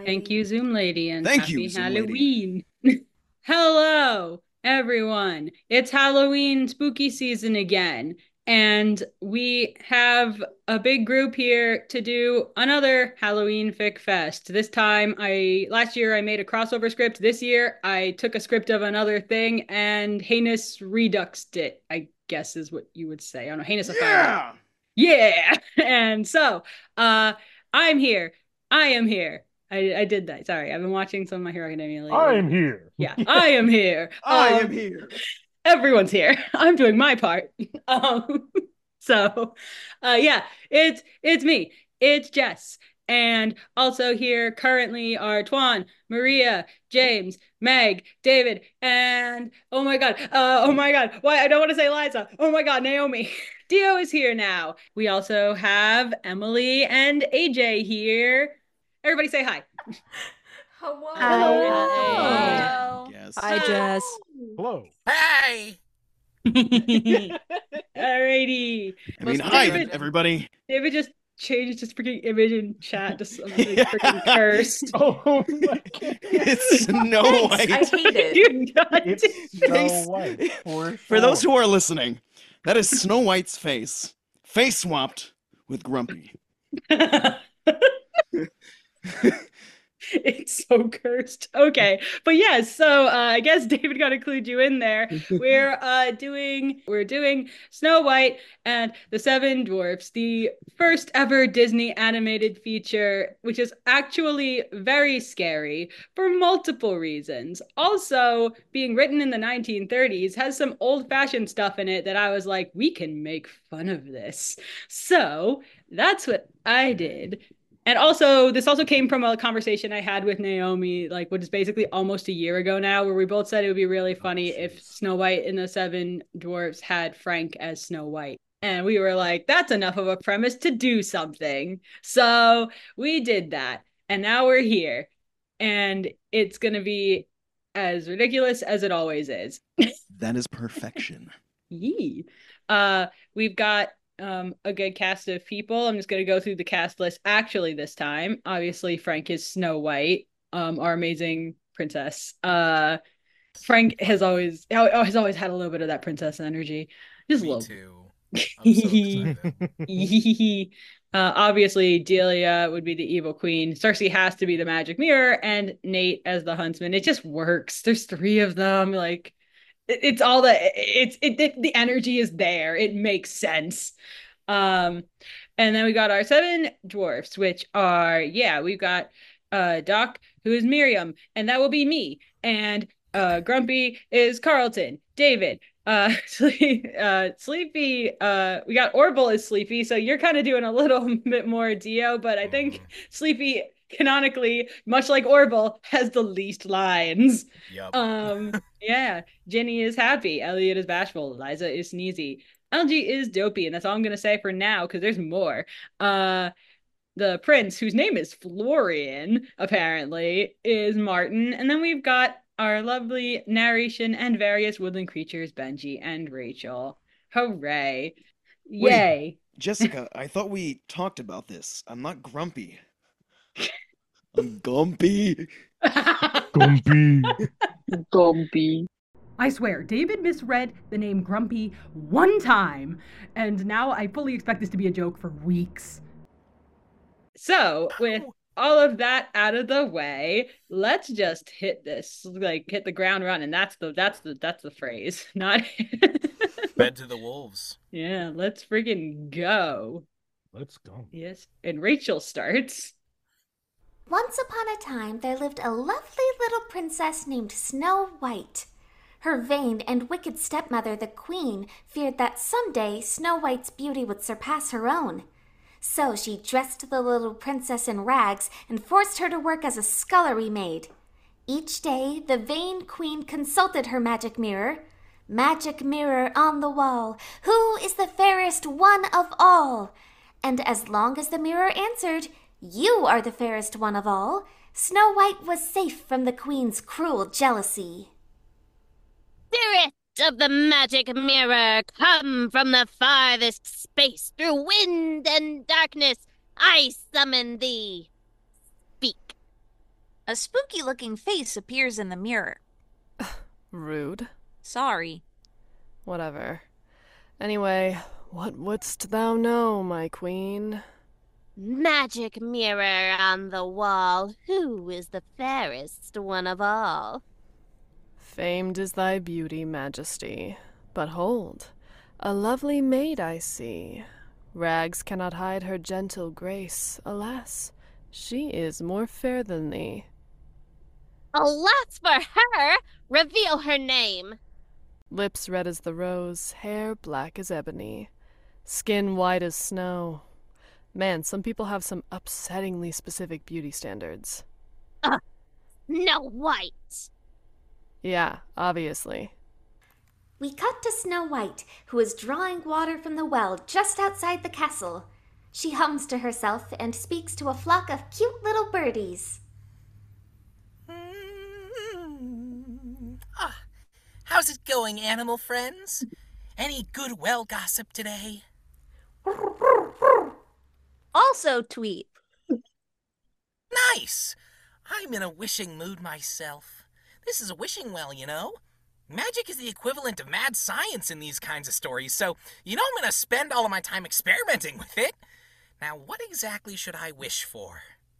Thank you, Zoom lady, and Thank you, happy Zoom lady. Halloween. Hello, everyone. It's Halloween spooky season again, and we have a big group here to do another Halloween Fic Fest. This time, last year I made a crossover script. This year I took a script of another thing and heinous reduxed it, I guess is what you would say. I don't know, heinousified it. Yeah. Yeah. And so, uh, I'm here. I am here. I did that. Sorry, I've been watching some of My Hero Academia lately. I'm here. Yeah, I am here. I am here. Everyone's here. I'm doing my part. Um, so, yeah, it's me. It's Jess. And also here currently are Twan, Maria, James, Meg, David, and oh my God, why I don't want to say Liza. Oh my God, Naomi. Dio is here now. We also have Emily and AJ here. Everybody say hi. Hello. Hi. Hello. Yes. Hi, Jess. Hello. Hey. Alrighty. I mean, Well, hi, David, everybody. David just changed his freaking image in chat to something freaking cursed. Oh my God. It's Snow Thanks. White. I hate it. You got It's Snow Face- White for For those sure. who are listening, that is Snow White's face swapped with Grumpy. It's so cursed. Okay. But yes, so I guess David got to include you in there. We're doing Snow White and the Seven Dwarfs, the first ever Disney animated feature, which is actually very scary for multiple reasons. Also, being written in the 1930s has some old-fashioned stuff in it that I was like, we can make fun of this. So, that's what I did. And also, this also came from a conversation I had with Naomi, like what is basically almost a year ago now, where we both said it would be really funny if Snow White and the Seven Dwarfs had Frank as Snow White. And we were like, that's enough of a premise to do something. So we did that. And now we're here. And it's going to be as ridiculous as it always is. That is perfection. Yee. We've got a good cast of people. I'm just gonna go through the cast list actually this time. Obviously, Frank is Snow White, our amazing princess. Frank has always had a little bit of that princess energy. Just a Me little. too. I'm so excited. Obviously, Delia would be the evil queen. Cersei has to be the magic mirror, and Nate as the huntsman. It just works. There's three of them. Like it's all the energy is there. It makes sense. Um, and then we got our seven dwarfs, which are we've got Doc, who is Miriam, and that will be me. And Grumpy is Carlton. David, Sleepy, we got Orville is Sleepy, so you're kind of doing a little bit more Dio, but I think Sleepy canonically, much like Orville, has the least lines. Yep. Yeah, Jenny is happy, Elliot is bashful, Liza is sneezy, LG is dopey, and that's all I'm gonna say for now because there's more. Uh, the prince, whose name is Florian, apparently, is Martin, and then we've got our lovely narration and various woodland creatures, Benji and Rachel. Hooray! Wait. Yay! Jessica, I thought we talked about this. I'm not grumpy. I'm gumpy. Gumpy. Gobby. I swear, David misread the name Grumpy one time, and now I fully expect this to be a joke for weeks. So, with all of that out of the way, let's just hit this, like hit the ground running. That's the phrase. Not Fed to the wolves. Yeah, let's friggin' go. Let's go. Yes. And Rachel starts. Once upon a time, there lived a lovely little princess named Snow White. Her vain and wicked stepmother, the queen, feared that someday Snow White's beauty would surpass her own. So she dressed the little princess in rags and forced her to work as a scullery maid. Each day, the vain queen consulted her magic mirror. Magic mirror on the wall, who is the fairest one of all? And as long as the mirror answered, you are the fairest one of all, Snow White was safe from the queen's cruel jealousy. Spirit of the magic mirror, come from the farthest space through wind and darkness. I summon thee. Speak. A spooky-looking face appears in the mirror. Rude. Sorry. Whatever. Anyway, what wouldst thou know, my queen? Magic mirror on the wall, who is the fairest one of all? Famed is thy beauty, majesty. But hold, a lovely maid I see. Rags cannot hide her gentle grace. Alas, she is more fair than thee. Alas for her! Reveal her name. Lips red as the rose, hair black as ebony, skin white as snow. Man, some people have some upsettingly specific beauty standards. Snow White. Yeah, obviously. We cut to Snow White, who is drawing water from the well just outside the castle. She hums to herself and speaks to a flock of cute little birdies. How's it going, animal friends? Any good well gossip today? Also tweet. Nice! I'm in a wishing mood myself. This is a wishing well, you know? Magic is the equivalent of mad science in these kinds of stories, so I'm gonna spend all of my time experimenting with it. Now, what exactly should I wish for?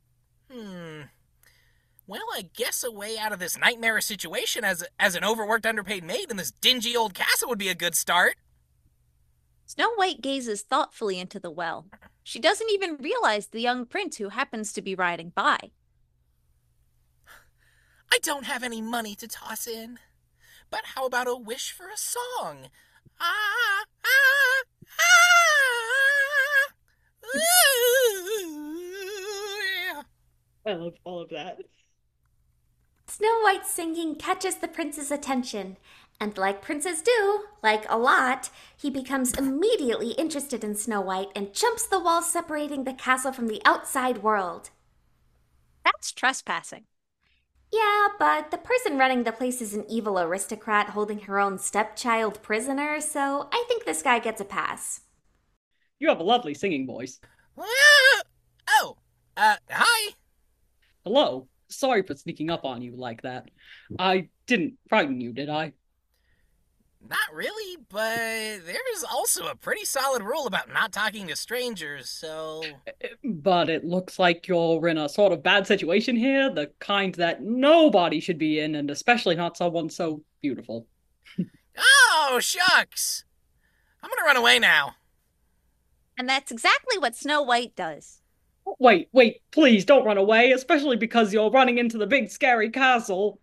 Well, I guess a way out of this nightmarish situation as an overworked, underpaid maid in this dingy old castle would be a good start. Snow White gazes thoughtfully into the well. She doesn't even realize the young prince who happens to be riding by. I don't have any money to toss in. But how about a wish for a song? Ah, ah, ah, ooh. I love all of that. Snow White's singing catches the prince's attention, and like princes do, like a lot, he becomes immediately interested in Snow White and jumps the wall separating the castle from the outside world. That's trespassing. Yeah, but the person running the place is an evil aristocrat holding her own stepchild prisoner, so I think this guy gets a pass. You have a lovely singing voice. Hi. Hello. Sorry for sneaking up on you like that. I didn't frighten you, did I? Not really, but there's also a pretty solid rule about not talking to strangers, so... But it looks like you're in a sort of bad situation here, the kind that nobody should be in, and especially not someone so beautiful. Oh, shucks! I'm gonna run away now. And that's exactly what Snow White does. Wait, please don't run away, especially because you're running into the big scary castle.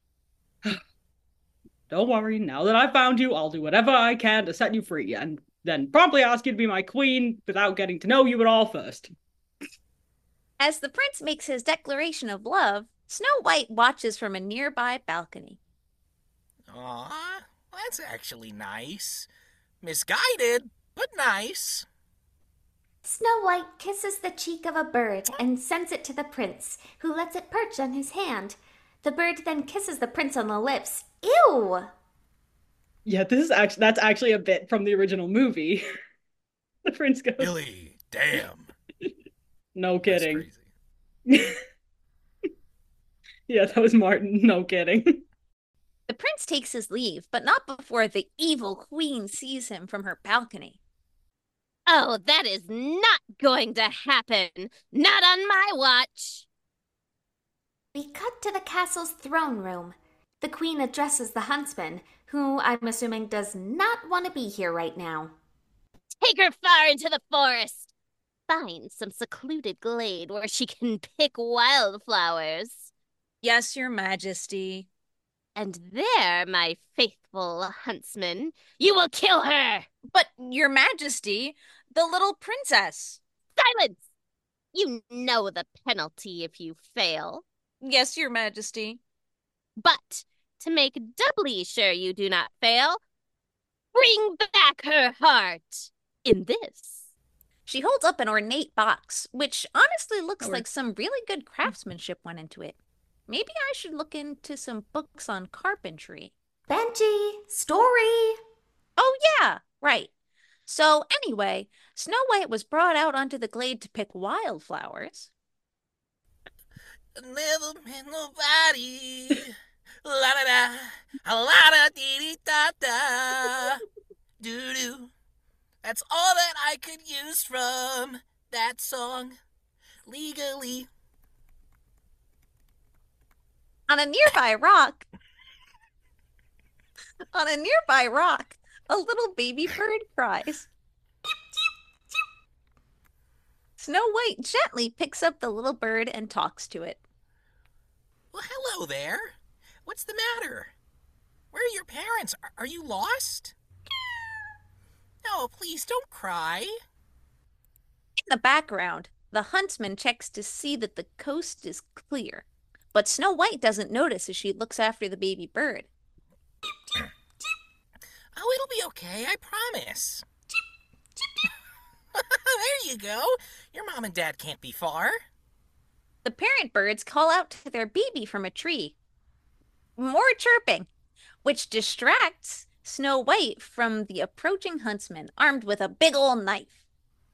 Don't worry, now that I've found you, I'll do whatever I can to set you free, and then promptly ask you to be my queen without getting to know you at all first. As the prince makes his declaration of love, Snow White watches from a nearby balcony. Aw, that's actually nice. Misguided, but nice. Snow White kisses the cheek of a bird and sends it to the prince, who lets it perch on his hand. The bird then kisses the prince on the lips. Ew! Yeah, that's actually a bit from the original movie. The prince goes, Billy, damn. No kidding. That's crazy. Yeah, that was Martin. No kidding. The prince takes his leave, but not before the evil queen sees him from her balcony. Oh, that is not going to happen. Not on my watch. We cut to the castle's throne room. The queen addresses the huntsman, who I'm assuming does not want to be here right now. Take her far into the forest. Find some secluded glade where she can pick wildflowers. Yes, your majesty. And there, my faithful huntsman, you will kill her. But, your majesty, the little princess. Silence! You know the penalty if you fail. Yes, your majesty. But, to make doubly sure you do not fail, bring back her heart in this. She holds up an ornate box, which honestly looks like some really good craftsmanship went into it. Maybe I should look into some books on carpentry. Benji, story! Oh yeah, right. So anyway, Snow White was brought out onto the glade to pick wildflowers. Never met nobody. La da da, a la da dee dee da da. Doo doo. That's all that I could use from that song. Legally. On a nearby rock, a little baby bird cries. Snow White gently picks up the little bird and talks to it. Well, hello there. What's the matter? Where are your parents? Are you lost? No, please don't cry. In the background, the huntsman checks to see that the coast is clear, but Snow White doesn't notice as she looks after the baby bird. Oh, it'll be okay, I promise. There you go. Your mom and dad can't be far. The parent birds call out to their baby from a tree. More chirping, which distracts Snow White from the approaching huntsman armed with a big old knife.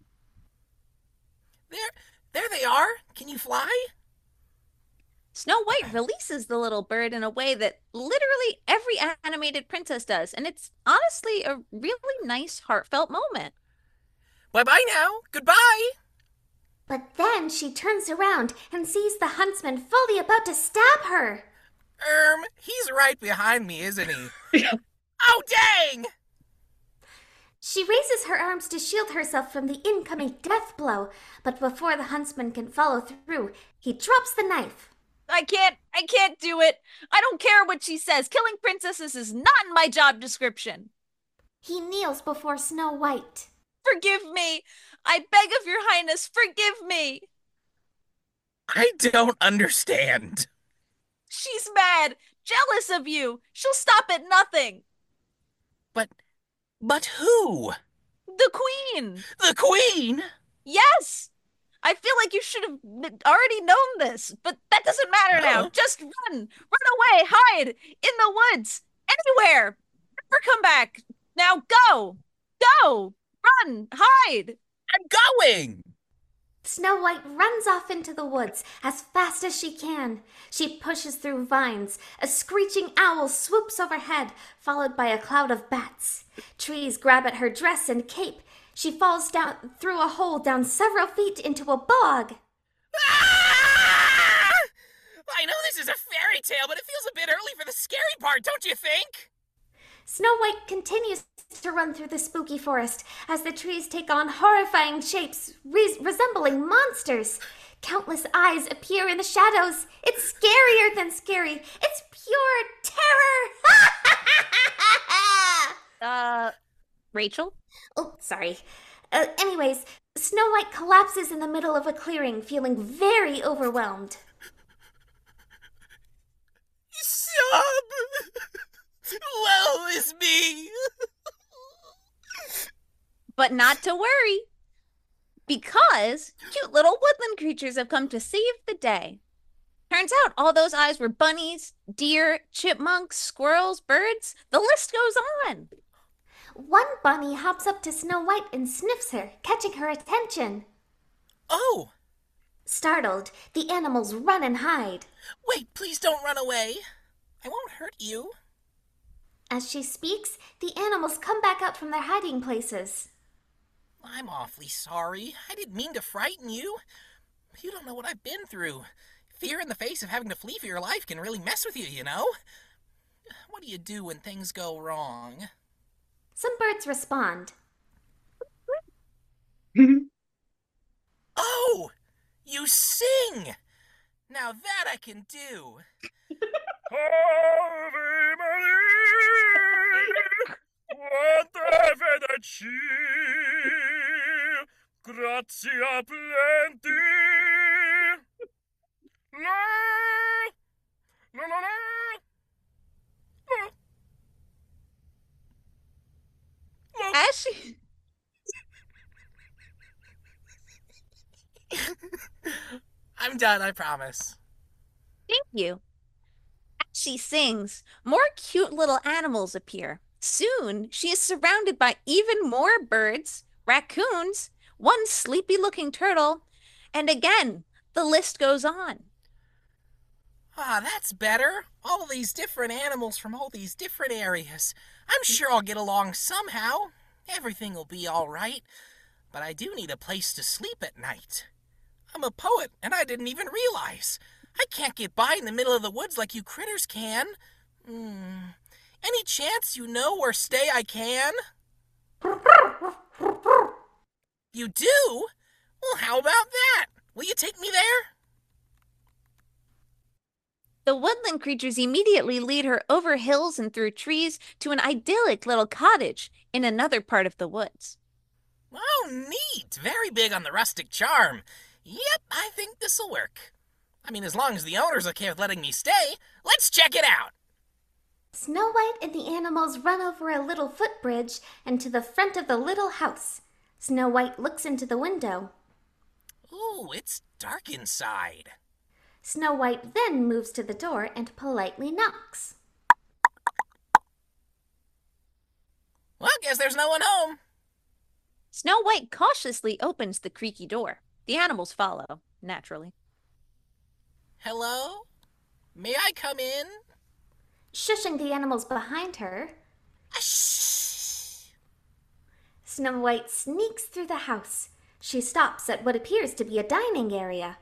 There they are. Can you fly? Snow White releases the little bird in a way that literally every animated princess does, and it's honestly a really nice, heartfelt moment. Bye-bye now. Goodbye. But then she turns around and sees the huntsman fully about to stab her. He's right behind me, isn't he? Oh, dang! She raises her arms to shield herself from the incoming death blow, but before the huntsman can follow through, he drops the knife. I can't do it. I don't care what she says. Killing princesses is not in my job description. He kneels before Snow White. Forgive me. I beg of your highness, forgive me. I don't understand. She's mad, jealous of you. She'll stop at nothing. But who? The queen. The queen? Yes. I feel like you should have already known this, but that doesn't matter now. Just run. Run away. Hide. In the woods. Anywhere. Never come back. Now go. Go. Run. Hide. I'm going. Snow White runs off into the woods as fast as she can. She pushes through vines. A screeching owl swoops overhead, followed by a cloud of bats. Trees grab at her dress and cape. She falls down through a hole down several feet into a bog. Ah! I know this is a fairy tale, but it feels a bit early for the scary part, don't you think? Snow White continues to run through the spooky forest as the trees take on horrifying shapes resembling monsters. Countless eyes appear in the shadows. It's scarier than scary. It's pure terror. Rachel? Oh, sorry. Anyways, Snow White collapses in the middle of a clearing, feeling very overwhelmed. Sob! Woe is me! But not to worry, because cute little woodland creatures have come to save the day. Turns out all those eyes were bunnies, deer, chipmunks, squirrels, birds. The list goes on. One bunny hops up to Snow White and sniffs her, catching her attention. Oh! Startled, the animals run and hide. Wait, please don't run away. I won't hurt you. As she speaks, the animals come back out from their hiding places. I'm awfully sorry. I didn't mean to frighten you. You don't know what I've been through. Fear in the face of having to flee for your life can really mess with you, you know? What do you do when things go wrong? Some birds respond. Oh! You sing! Now that I can do. Ave Maria, quanta fedeci, grazia plenty. La, la, la, la, la. As she... I'm done, I promise. Thank you. As she sings, more cute little animals appear. Soon, she is surrounded by even more birds, raccoons, one sleepy-looking turtle, and again, the list goes on. Ah, that's better. All of these different animals from all these different areas. I'm sure I'll get along somehow. Everything will be all right. But I do need a place to sleep at night. I'm a poet, and I didn't even realize. I can't get by in the middle of the woods like you critters can. Any chance you know where stay I can? You do? Well, how about that? Will you take me there? The woodland creatures immediately lead her over hills and through trees to an idyllic little cottage in another part of the woods. Oh, neat. Very big on the rustic charm. Yep, I think this'll work. I mean, as long as the owner's okay with letting me stay, let's check it out. Snow White and the animals run over a little footbridge and to the front of the little house. Snow White looks into the window. Ooh, it's dark inside. Snow White then moves to the door and politely knocks. Well, guess there's no one home. Snow White cautiously opens the creaky door. The animals follow, naturally. Hello? May I come in? Shushing the animals behind her, Shh. Snow White sneaks through the house. She stops at what appears to be a dining area.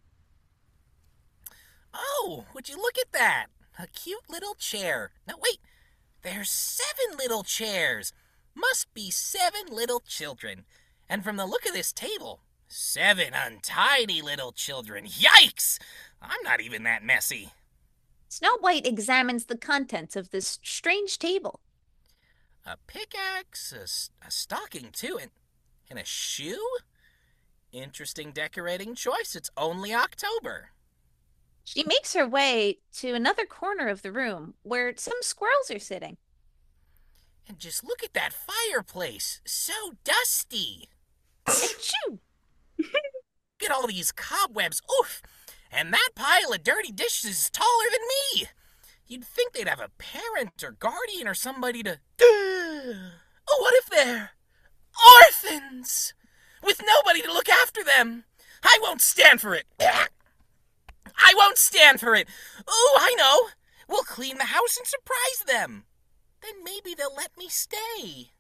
Oh, would you look at that? A cute little chair. Now wait, there's 7 little chairs. Must be 7 little children. And from the look of this table, 7 untidy little children. Yikes! I'm not even that messy. Snow White examines the contents of this strange table. A pickaxe, a stocking too, and a shoe? Interesting decorating choice. It's only October. She makes her way to another corner of the room where some squirrels are sitting. And just look at that fireplace. So dusty. Achoo! Get all these cobwebs. Oof! And that pile of dirty dishes is taller than me. You'd think they'd have a parent or guardian or somebody to... Oh, what if they're orphans? With nobody to look after them. I won't stand for it. I won't stand for it. Oh, I know. We'll clean the house and surprise them. Then maybe they'll let me stay.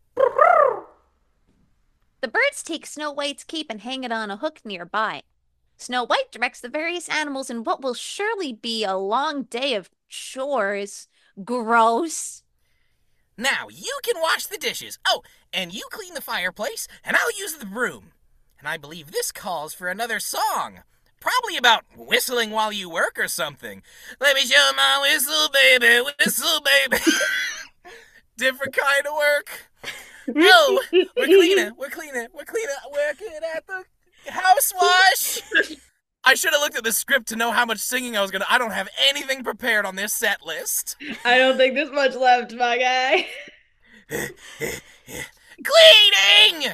The birds take Snow White's cape and hang it on a hook nearby. Snow White directs the various animals in what will surely be a long day of chores. Gross. Now, you can wash the dishes. Oh, and you clean the fireplace, and I'll use the broom. And I believe this calls for another song. Probably about whistling while you work or something. Let me show my whistle, baby, Different kind of work. No, we're cleaning, working at the house wash. I should have looked at the script to know how much singing I was gonna. I don't have anything prepared on this set list. I don't think there's much left, my guy. Cleaning!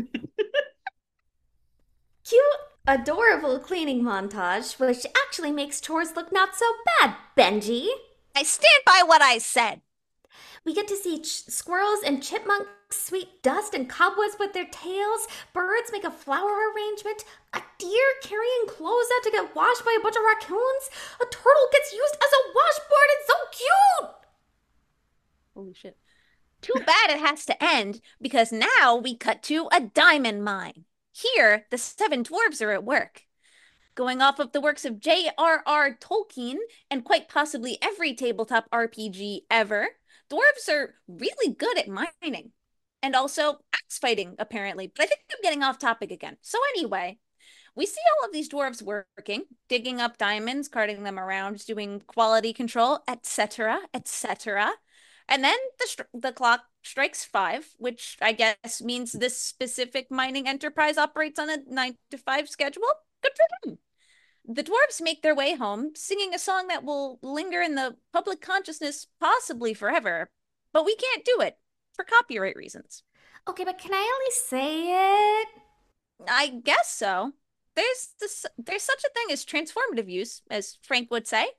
Cute, adorable cleaning montage, which actually makes chores look not so bad, Benji. I stand by what I said. We get to see squirrels and chipmunks sweep dust and cobwebs with their tails. Birds make a flower arrangement. A deer carrying clothes out to get washed by a bunch of raccoons. A turtle gets used as a washboard. It's so cute! Holy shit. Too bad it has to end, because now we cut to a diamond mine. Here, the 7 dwarves are at work. Going off of the works of J.R.R. Tolkien, and quite possibly every tabletop RPG ever, dwarves are really good at mining. And also axe fighting, apparently. But I think I'm getting off topic again. So anyway, we see all of these dwarves working, digging up diamonds, carting them around, doing quality control, etc., etc. And then the clock strikes 5, which I guess means this specific mining enterprise operates on a 9-to-5 schedule. Good for them. The dwarves make their way home, singing a song that will linger in the public consciousness possibly forever. But we can't do it, for copyright reasons. Okay, but can I at least say it? I guess so. There's such a thing as transformative use, as Frank would say.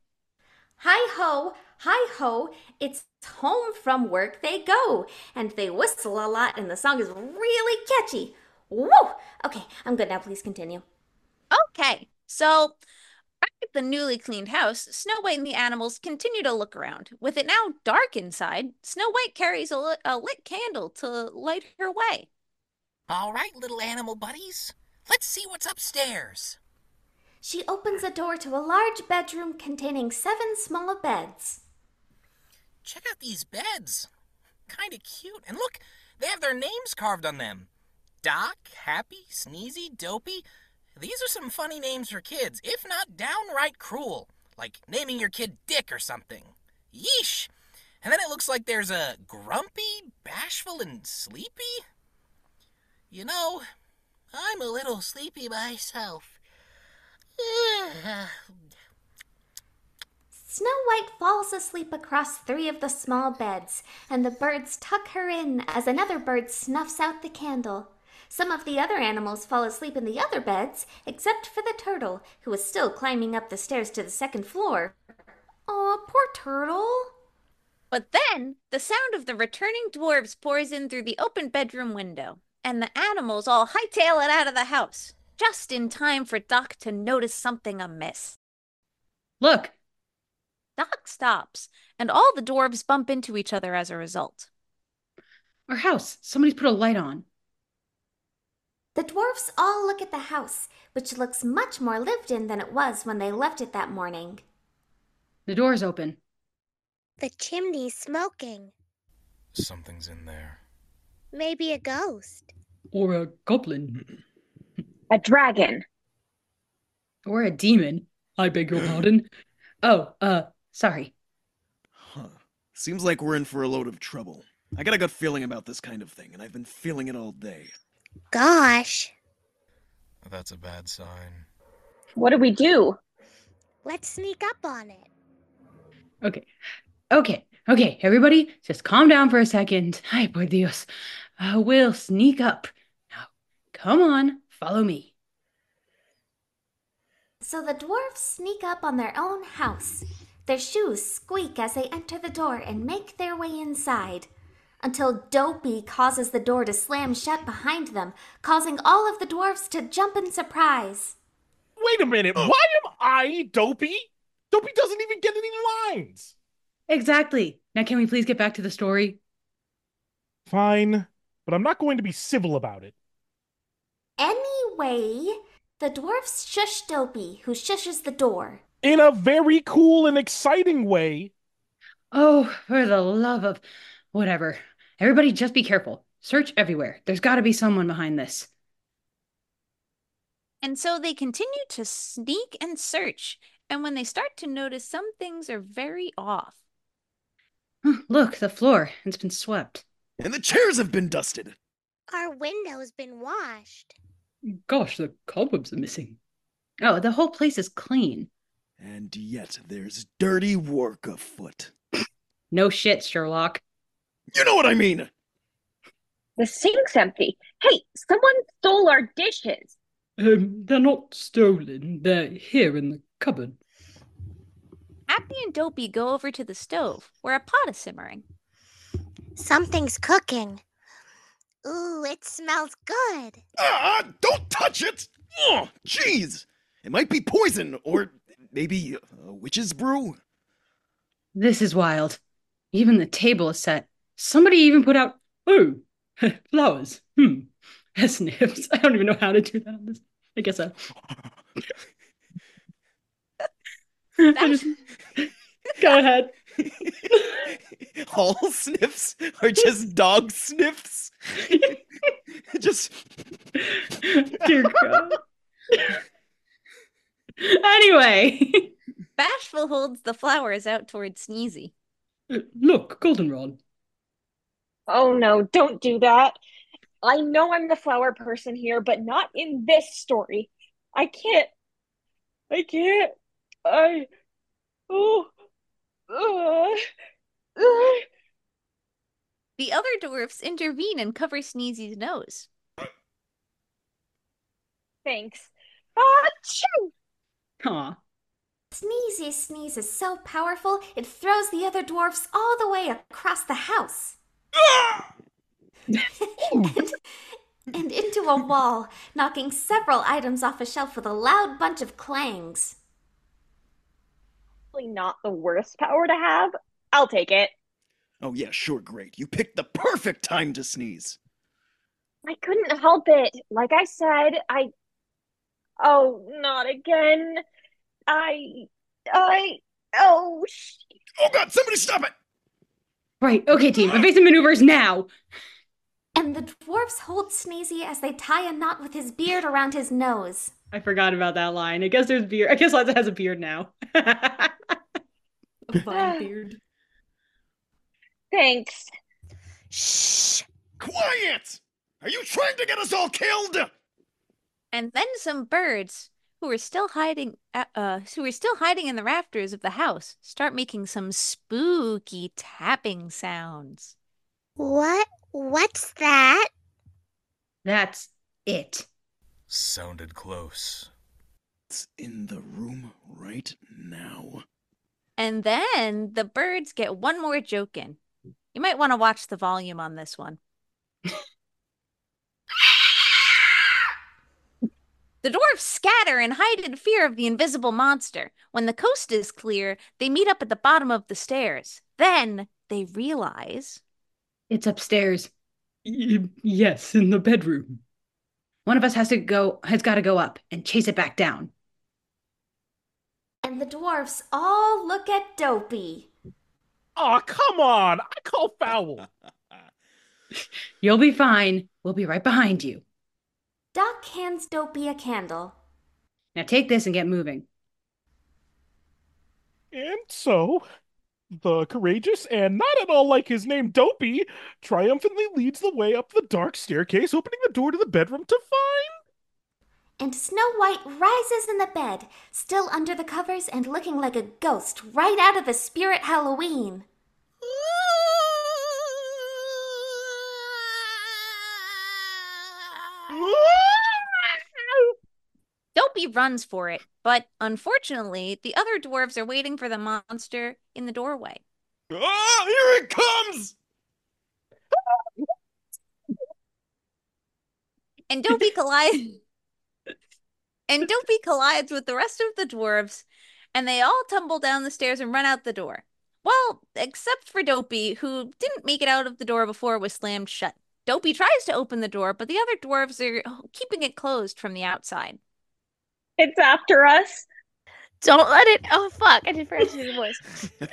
Hi ho, it's home from work they go. And they whistle a lot and the song is really catchy. Woo! Okay, I'm good now, please continue. Okay, so I the newly cleaned house, Snow White and the animals continue to look around. With it now dark inside, Snow White carries a lit candle to light her way. All right, little animal buddies. Let's see what's upstairs. She opens a door to a large bedroom containing 7 small beds. Check out these beds. Kinda cute. And look, they have their names carved on them. Doc, Happy, Sneezy, Dopey. These are some funny names for kids, if not downright cruel. Like naming your kid Dick or something. Yeesh. And then it looks like there's a Grumpy, Bashful, and Sleepy. You know, I'm a little sleepy myself. Snow White falls asleep across 3 of the small beds, and the birds tuck her in as another bird snuffs out the candle. Some of the other animals fall asleep in the other beds, except for the turtle, who is still climbing up the stairs to the 2nd floor. Aw, poor turtle. But then, the sound of the returning dwarves pours in through the open bedroom window, and the animals all hightail it out of the house, just in time for Doc to notice something amiss. Look, Doc stops, and all the dwarves bump into each other as a result. our house. Somebody's put a light on. The dwarfs all look at the house, which looks much more lived in than it was when they left it that morning. The door's open. The chimney's smoking. Something's in there. Maybe a ghost. Or a goblin. A dragon. Or a demon. I beg your pardon. Oh, sorry. Huh. Seems like we're in for a load of trouble. I got a gut feeling about this kind of thing, and I've been feeling it all day. Gosh. That's a bad sign. What do we do? Let's sneak up on it. Okay, everybody, just calm down for a second. Ay, por Dios. We'll sneak up. Now, come on, follow me. So the dwarfs sneak up on their own house. Their shoes squeak as they enter the door and make their way inside, until Dopey causes the door to slam shut behind them, causing all of the dwarfs to jump in surprise. Wait a minute, why am I Dopey? Dopey doesn't even get any lines. Exactly. Now, can we please get back to the story? Fine, but I'm not going to be civil about it. Anyway, the dwarfs shush Dopey, who shushes the door. In a very cool and exciting way. Oh, for the love of... Whatever. Everybody just be careful. Search everywhere. There's got to be someone behind this. And so they continue to sneak and search, and when they start to notice some things are very off. Look, the floor. It's been swept. And the chairs have been dusted. Our window's been washed. Gosh, the cobwebs are missing. Oh, the whole place is clean. And yet there's dirty work afoot. No shit, Sherlock. You know what I mean! The sink's empty. Hey, someone stole our dishes. They're not stolen. They're here in the cupboard. Happy and Dopey go over to the stove, where a pot is simmering. Something's cooking. Ooh, it smells good. Don't touch it! Oh, jeez! It might be poison, or maybe a witch's brew. This is wild. Even the table is set. Somebody even put out... Oh, flowers. Sniffs. I don't even know how to do that on this. I guess so. Go ahead. All sniffs are just dog sniffs. Just... Dear God. Anyway. Bashful holds the flowers out toward Sneezy. Look, goldenrod. Oh no, don't do that. I know I'm the flower person here, but not in this story. I can't. Oh. The other dwarfs intervene and cover Sneezy's nose. Thanks. Achoo! Aw. Sneezy's sneeze is so powerful, it throws the other dwarfs all the way across the house. and into a wall, knocking several items off a shelf with a loud bunch of clangs. not the worst power to have. I'll take it. Oh yeah, sure, great. You picked the perfect time to sneeze. I couldn't help it. Like I said, oh, not again. I, oh, Oh god, somebody stop it! Right, okay, team. Evasive maneuvers now! And the dwarfs hold Sneezy as they tie a knot with his beard around his nose. I forgot about that line. I guess there's beard. I guess Liza has a beard now. A vine beard. Thanks. Shh! Quiet! Are you trying to get us all killed? And then some birds who were still hiding in the rafters of the house start making some spooky tapping sounds. What's that? That's it. Sounded close. It's in the room right now. And then the birds get one more joke in. You might want to watch the volume on this one. The dwarfs scatter and hide in fear of the invisible monster. When the coast is clear, they meet up at the bottom of the stairs. Then they realize... It's upstairs. Yes, in the bedroom. One of us has got to go up and chase it back down. And the dwarfs all look at Dopey. Oh, come on! I call foul! You'll be fine. We'll be right behind you. Doc hands Dopey a candle. Now take this and get moving. And so, the courageous and not at all like his name Dopey triumphantly leads the way up the dark staircase, opening the door to the bedroom to find... And Snow White rises in the bed, still under the covers and looking like a ghost right out of the Spirit Halloween. Dopey runs for it, but unfortunately, the other dwarves are waiting for the monster in the doorway. Ah, here it comes! And Dopey collides with the rest of the dwarves, and they all tumble down the stairs and run out the door. Well, except for Dopey, who didn't make it out of the door before it was slammed shut. Dopey tries to open the door, but the other dwarves are keeping it closed from the outside. It's after us. Don't let it... Oh, fuck. I didn't forget to do the voice.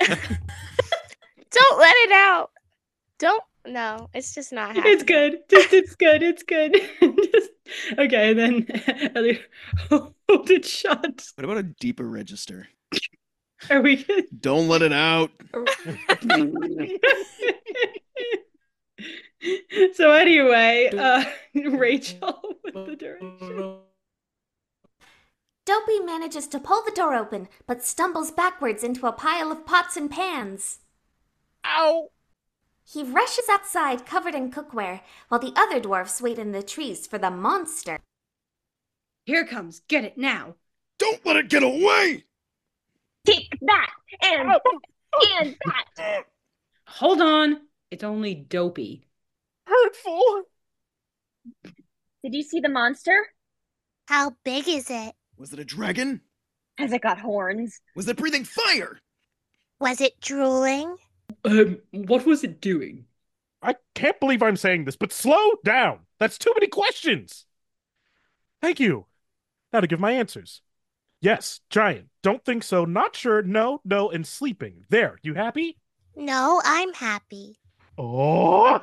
Don't let it out. Don't... No, it's just not happening. It's good. It's good. It's good. Okay, then Ellie, hold it shut. What about a deeper register? Are we good? Don't let it out. So anyway, Rachel with the direction. Dopey manages to pull the door open, but stumbles backwards into a pile of pots and pans. Ow! He rushes outside covered in cookware, while the other dwarfs wait in the trees for the monster. Here it comes. Get it now. Don't let it get away! Take that and that and that. Hold on. It's only Dopey. Hurtful! Did you see the monster? How big is it? Was it a dragon? Has it got horns? Was it breathing fire? Was it drooling? What was it doing? I can't believe I'm saying this, but slow down. That's too many questions. Thank you. Now to give my answers. Yes, giant. Don't think so. Not sure. No, and sleeping. There. You happy? No, I'm happy. Oh!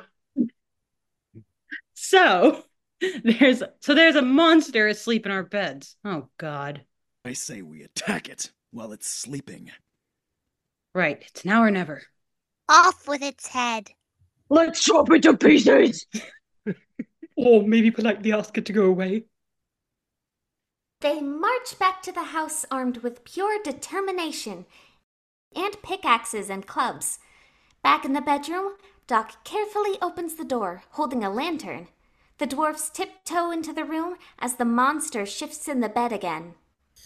So there's a monster asleep in our beds. Oh God. I say we attack it while it's sleeping. Right. It's now or never. Off with its head. Let's chop it to pieces. Or maybe politely ask it to go away. They march back to the house armed with pure determination and pickaxes and clubs. Back in the bedroom, Doc carefully opens the door, holding a lantern. The dwarfs tiptoe into the room as the monster shifts in the bed again.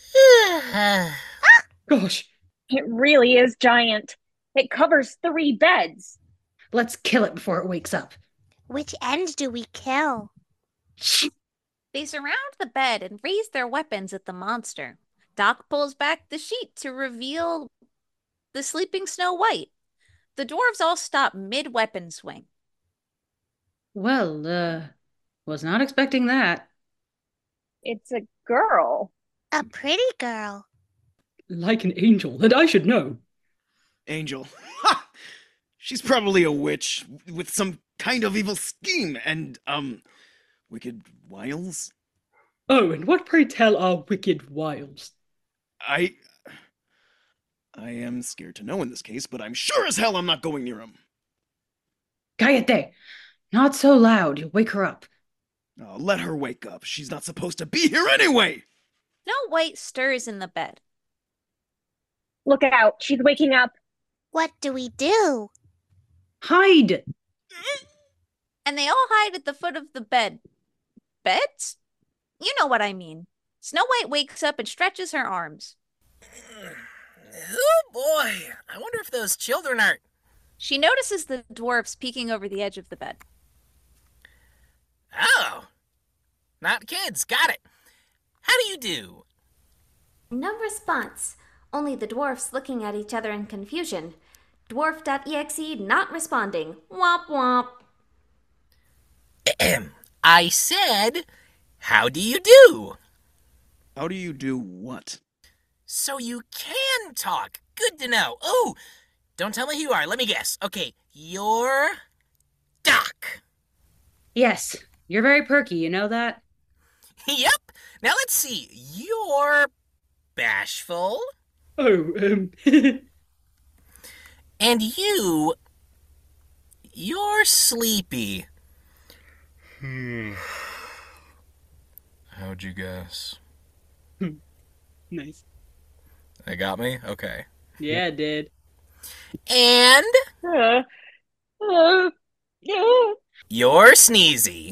Gosh. It really is giant. It covers 3 beds. Let's kill it before it wakes up. Which end do we kill? They surround the bed and raise their weapons at the monster. Doc pulls back the sheet to reveal the sleeping Snow White. The dwarves all stop mid-weapon swing. Well, was not expecting that. It's a girl. A pretty girl. Like an angel, and I should know. Angel. Ha! She's probably a witch with some kind of evil scheme and, wicked wiles. Oh, and what, pray tell, are wicked wiles? I am scared to know in this case, but I'm sure as hell I'm not going near him. Cállate! Not so loud, you'll wake her up. Oh, let her wake up. She's not supposed to be here anyway! Snow White stirs in the bed. Look out, she's waking up. What do we do? Hide! And they all hide at the foot of the bed. Beds? You know what I mean. Snow White wakes up and stretches her arms. Oh boy, I wonder if those children are... She notices the dwarfs peeking over the edge of the bed. Oh, not kids, got it. How do you do? No response. Only the dwarfs looking at each other in confusion. Dwarf.exe not responding. Womp womp. I said, how do you do? How do you do what? So you can talk. Good to know. Oh, don't tell me who you are. Let me guess. Okay, you're Doc. Yes, you're very perky, you know that? Yep. Now let's see. You're bashful. Oh, And you're sleepy. How'd you guess? Nice. They got me? Okay. Yeah, it did. And you're sneezy.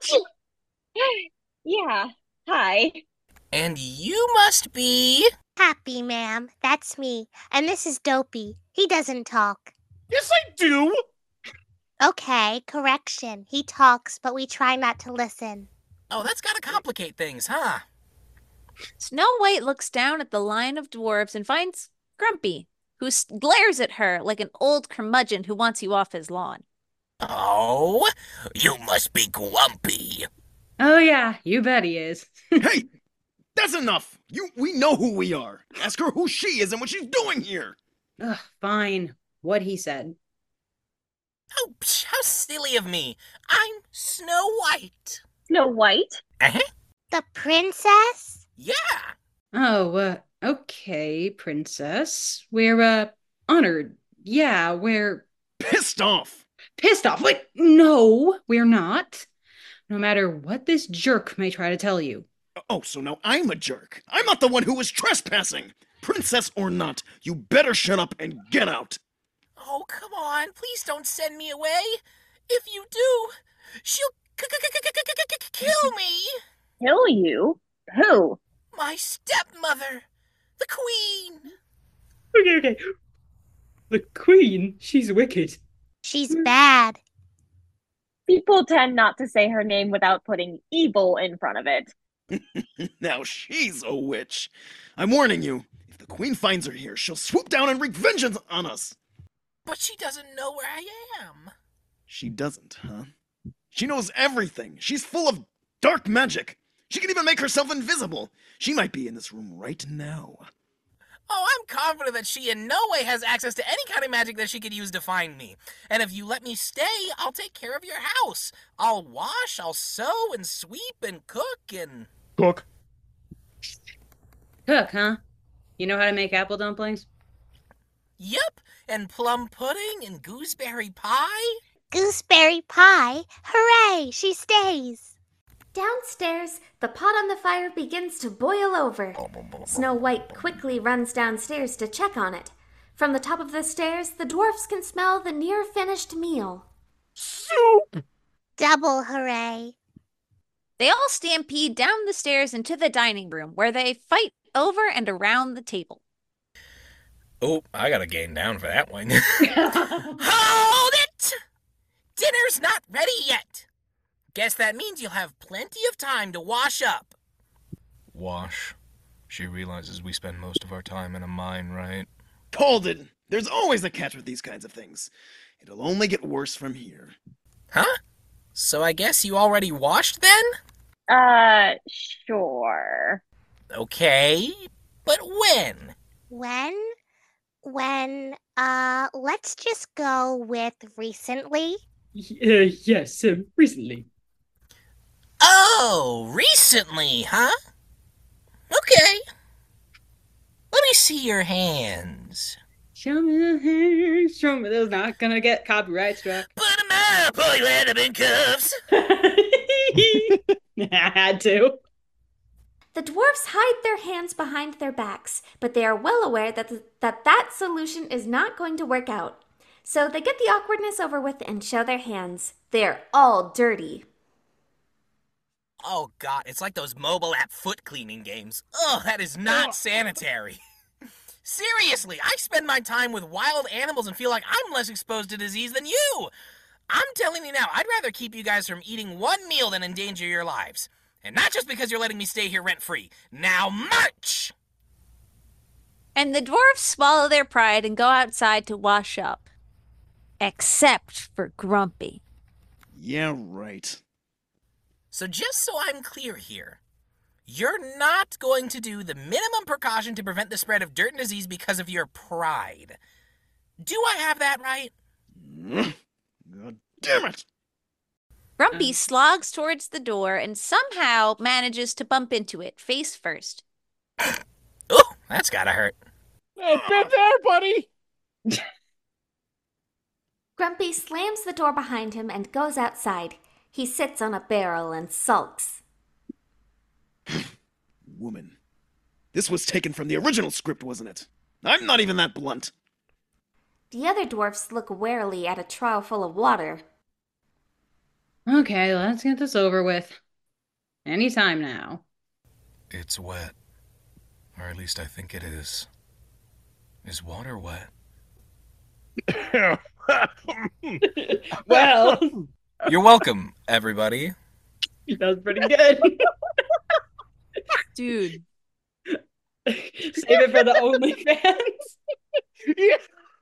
Yeah, hi. And you must be... Happy, ma'am. That's me. And this is Dopey. He doesn't talk. Yes, I do! Okay, correction. He talks, but we try not to listen. Oh, that's gotta complicate things, huh? Snow White looks down at the line of dwarves and finds Grumpy, who glares at her like an old curmudgeon who wants you off his lawn. Oh, you must be grumpy. Oh yeah, you bet he is. Hey! That's enough! We know who we are! Ask her who she is and what she's doing here! Ugh, fine. What he said. Oh, how silly of me. I'm Snow White. Snow White? Uh-huh. The princess? Yeah. Oh, okay, princess. We're, honored. Yeah, we're... Pissed off! Pissed off? Wait, no, we're not. No matter what this jerk may try to tell you. Oh, so now I'm a jerk. I'm not the one who was trespassing. Princess or not, you better shut up and get out. Oh, come on. Please don't send me away. If you do, she'll kill me. Kill you? Who? My stepmother, the queen. Okay. The queen? She's wicked. She's bad. People tend not to say her name without putting evil in front of it. Now she's a witch. I'm warning you, if the queen finds her here, she'll swoop down and wreak vengeance on us. But she doesn't know where I am. She doesn't, huh? She knows everything. She's full of dark magic. She can even make herself invisible. She might be in this room right now. Oh, I'm confident that she in no way has access to any kind of magic that she could use to find me. And if you let me stay, I'll take care of your house. I'll wash, I'll sew and sweep and cook and... Cook. Cook, huh? You know how to make apple dumplings? Yep, and plum pudding and gooseberry pie. Gooseberry pie? Hooray! She stays. Downstairs, the pot on the fire begins to boil over. Snow White quickly runs downstairs to check on it. From the top of the stairs, the dwarfs can smell the near-finished meal. Soup! Double hooray. They all stampede down the stairs into the dining room, where they fight over and around the table. Oh, I gotta gain down for that one. Hold it! Dinner's not ready yet. Guess that means you'll have plenty of time to wash up. Wash. She realizes we spend most of our time in a mine, right? called it. There's always a catch with these kinds of things. It'll only get worse from here. Huh? So I guess you already washed then? Sure. Okay, but when? Let's just go with recently. Yes, recently. Oh, recently, huh? Okay. Let me see your hands. Show me the hands. Show me. That's not gonna get copyright struck. Put 'em up, pull your head up in cuffs. I had to. The dwarfs hide their hands behind their backs, but they are well aware that solution is not going to work out. So they get the awkwardness over with and show their hands. They're all dirty. Oh god, it's like those mobile app foot cleaning games. Ugh, that is not sanitary. Seriously, I spend my time with wild animals and feel like I'm less exposed to disease than you. I'm telling you now, I'd rather keep you guys from eating one meal than endanger your lives. And not just because you're letting me stay here rent-free. Now march! And the dwarves swallow their pride and go outside to wash up. Except for Grumpy. Yeah, right. So just so I'm clear here, you're not going to do the minimum precaution to prevent the spread of dirt and disease because of your pride. Do I have that right? God damn it! Grumpy slogs towards the door and somehow manages to bump into it, face first. Oh, that's gotta hurt. I've been there, buddy! Grumpy slams the door behind him and goes outside. He sits on a barrel and sulks. Woman. This was taken from the original script, wasn't it? I'm not even that blunt. The other dwarfs look warily at a trough full of water. Okay, let's get this over with. Anytime now. It's wet. Or at least I think it is. Is water wet? Well, You're welcome, everybody. that was pretty good. Dude. Save it for the OnlyFans. Yeah.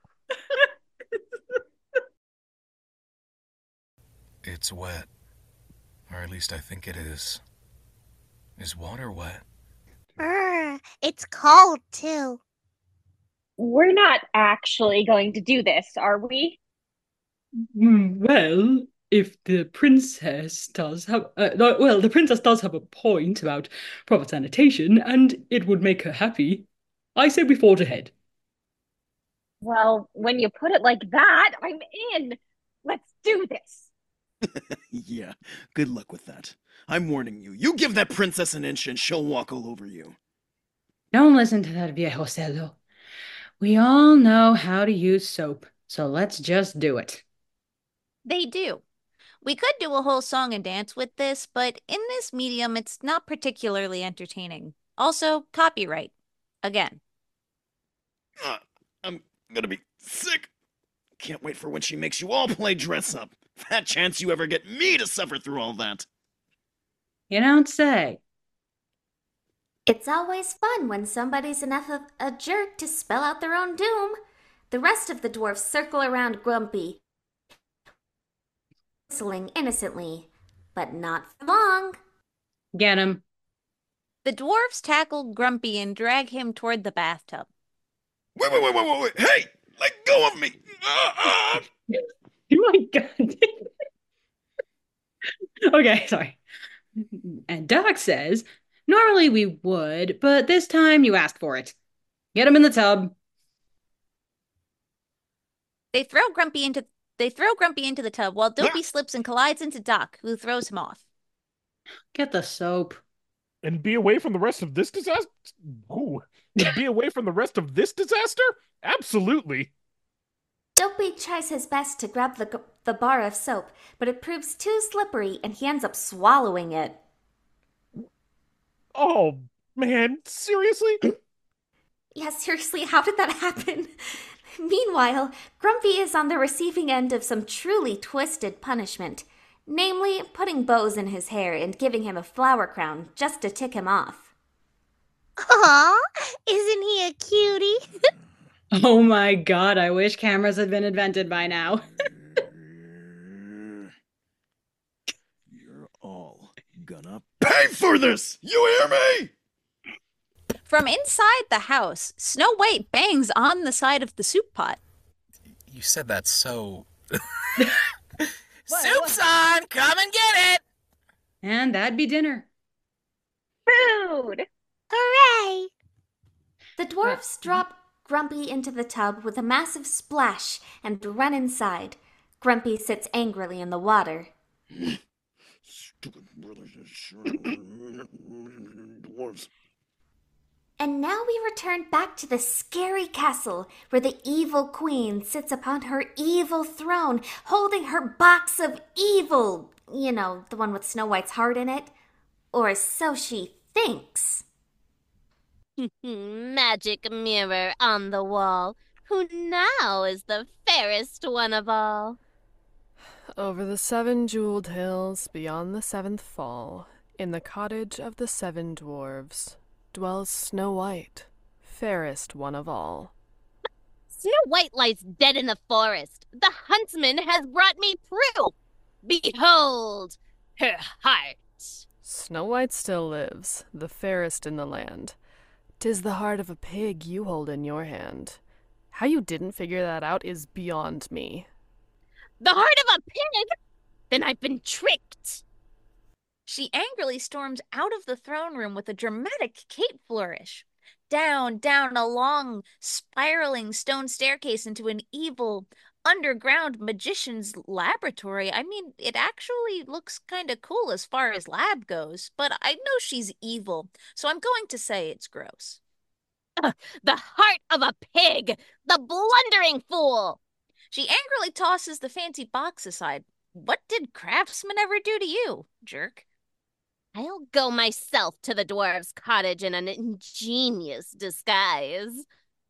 It's wet. Or at least I think it is. Is water wet? It's cold too. We're not actually going to do this, are we? Well, if the princess does have, the princess does have a point about proper sanitation, and it would make her happy. I say we forge ahead. Well, when you put it like that, I'm in. Let's do this. Yeah, good luck with that. I'm warning you. You give that princess an inch and she'll walk all over you. Don't listen to that viejo cerdo. We all know how to use soap, so let's just do it. They do. We could do a whole song and dance with this, but in this medium, it's not particularly entertaining. Also, copyright. Again. I'm gonna be sick. Can't wait for when she makes you all play dress up. Fat chance you ever get me to suffer through all that. You don't say. It's always fun when somebody's enough of a jerk to spell out their own doom. The rest of the dwarfs circle around Grumpy, whistling innocently, but not for long. Get him. The dwarves tackle Grumpy and drag him toward the bathtub. Wait. Hey, let go of me. Oh my god. Okay, sorry. And Doc says, normally we would, but this time you asked for it. Get him in the tub. They throw Grumpy into the tub while Dopey slips and collides into Doc, who throws him off. Get the soap. And be away from the rest of this disaster? Ooh. And be away from the rest of this disaster? Absolutely. Dopey tries his best to grab the bar of soap, but it proves too slippery and he ends up swallowing it. Oh, man, seriously? Yeah, seriously, how did that happen? Meanwhile, Grumpy is on the receiving end of some truly twisted punishment, namely putting bows in his hair and giving him a flower crown just to tick him off. Aw, isn't he a cutie? Oh my God, I wish cameras had been invented by now. You're all gonna pay for this! You hear me? From inside the house, Snow White bangs on the side of the soup pot. You said that so... Soup's on! Come and get it! And that'd be dinner. Food! Hooray! The dwarfs drop Grumpy into the tub with a massive splash and run inside. Grumpy sits angrily in the water. Stupid brothers dwarves. And now we return back to the scary castle where the evil queen sits upon her evil throne holding her box of evil. You know, the one with Snow White's heart in it. Or so she thinks. Magic mirror on the wall. Who now is the fairest one of all? Over the 7 jeweled hills beyond the 7th fall, in the cottage of the 7 dwarves, dwells Snow White, fairest one of all. Snow White lies dead in the forest. The huntsman has brought me proof. Behold her heart. Snow White still lives, the fairest in the land. 'Tis the heart of a pig you hold in your hand. How you didn't figure that out is beyond me. The heart of a pig? Then I've been tricked. She angrily storms out of the throne room with a dramatic cape flourish. Down a long, spiraling stone staircase into an evil, underground magician's laboratory. I mean, it actually looks kind of cool as far as lab goes, but I know she's evil, so I'm going to say it's gross. The heart of a pig! The blundering fool! She angrily tosses the fancy box aside. What did Craftsman ever do to you, jerk? I'll go myself to the dwarves' cottage in an ingenious disguise.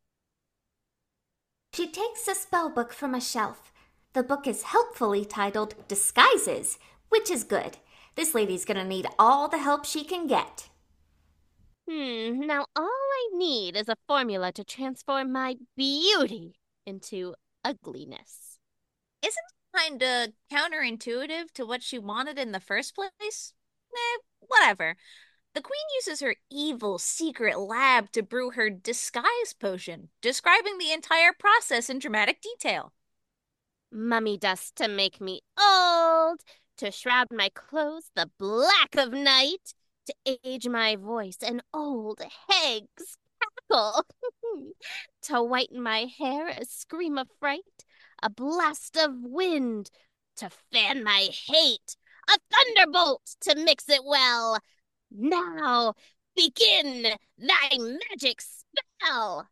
She takes a spell book from a shelf. The book is helpfully titled Disguises, which is good. This lady's gonna need all the help she can get. Now all I need is a formula to transform my beauty into ugliness. Isn't it kinda counterintuitive to what she wanted in the first place? Whatever. The queen uses her evil secret lab to brew her disguise potion, describing the entire process in dramatic detail. Mummy dust to make me old, to shroud my clothes the black of night, to age my voice an old hag's cackle, to whiten my hair a scream of fright, a blast of wind, to fan my hate, a thunderbolt to mix it well. Now begin thy magic spell.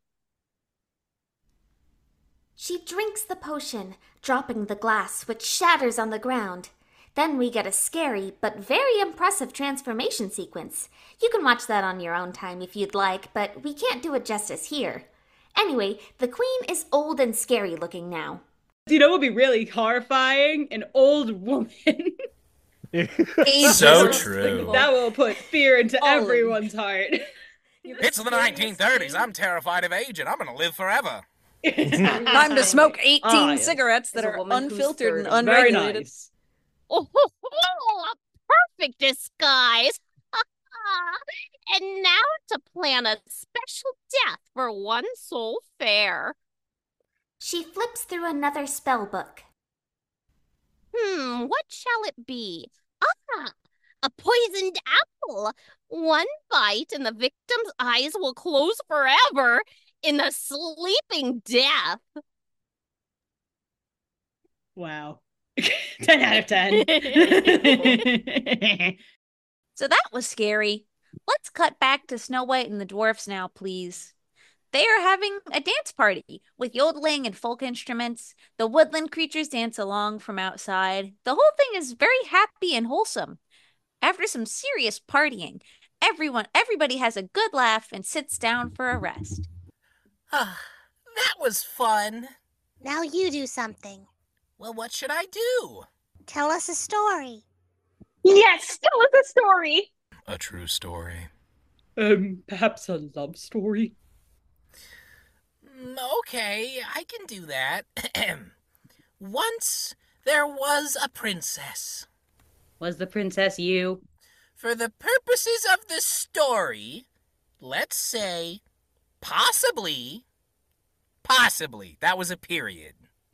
She drinks the potion, dropping the glass, which shatters on the ground. Then we get a scary but very impressive transformation sequence. You can watch that on your own time if you'd like, but we can't do it justice here. Anyway, the queen is old and scary looking now. You know what would be really horrifying? An old woman. So true. That will put fear into everyone's heart. It's the 1930s. I'm terrified of aging. I'm gonna live forever. Time to smoke 18 yes. cigarettes that As a are woman who's unfiltered and 30. Very unregulated. nice. Oh, a perfect disguise. And now to plan a special death for one soul fair. She flips through another spell book. What shall it be? A poisoned apple. One bite and the victim's eyes will close forever in the sleeping death. Wow. 10 out of 10. So that was scary. Let's cut back to Snow White and the dwarfs now, please. They are having a dance party with yodeling and folk instruments. The woodland creatures dance along from outside. The whole thing is very happy and wholesome. After some serious partying, everybody has a good laugh and sits down for a rest. That was fun. Now you do something. Well, what should I do? Tell us a story. Yes, tell us a story. A true story. Perhaps a love story? Okay, I can do that. Once there was a princess. Was the princess you? For the purposes of the story, let's say possibly. That was a period.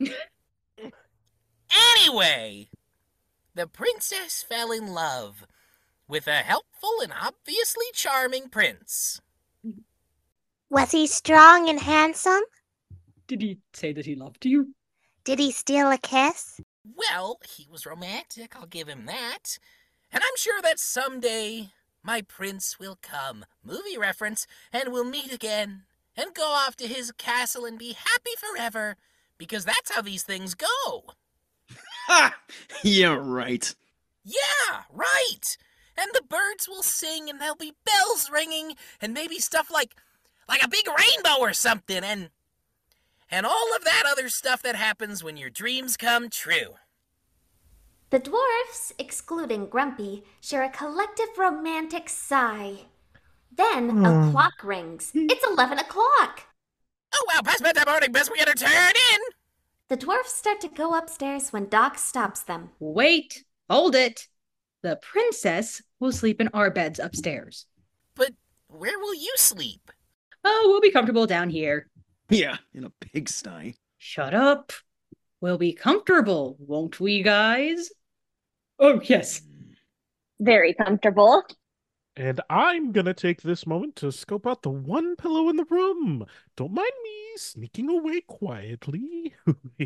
Anyway, the princess fell in love with a helpful and obviously charming prince. Was he strong and handsome? Did he say that he loved you? Did he steal a kiss? Well, he was romantic, I'll give him that. And I'm sure that someday my prince will come, movie reference, and we'll meet again and go off to his castle and be happy forever, because that's how these things go. Ha! Yeah, right. Yeah, right. And the birds will sing and there'll be bells ringing and maybe stuff like a big rainbow or something and all of that other stuff that happens when your dreams come true. The dwarfs, excluding Grumpy, share a collective romantic sigh. Then a clock rings. It's 11 o'clock. Oh, wow, past bedtime morning, best we gotta turn in. The dwarfs start to go upstairs when Doc stops them. Wait, hold it. The princess will sleep in our beds upstairs. But where will you sleep? Oh, we'll be comfortable down here. Yeah, in a pigsty. Shut up. We'll be comfortable, won't we, guys? Oh, yes. Very comfortable. And I'm gonna take this moment to scope out the one pillow in the room. Don't mind me sneaking away quietly.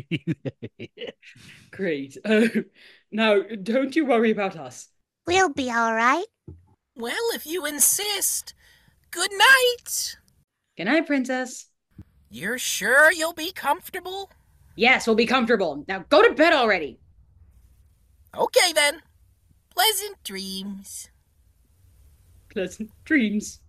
Great. Now, don't you worry about us. We'll be all right. Well, if you insist. Good night. Good night, princess. You're sure you'll be comfortable? Yes, we'll be comfortable. Now go to bed already. Okay, then. Pleasant dreams. Pleasant dreams.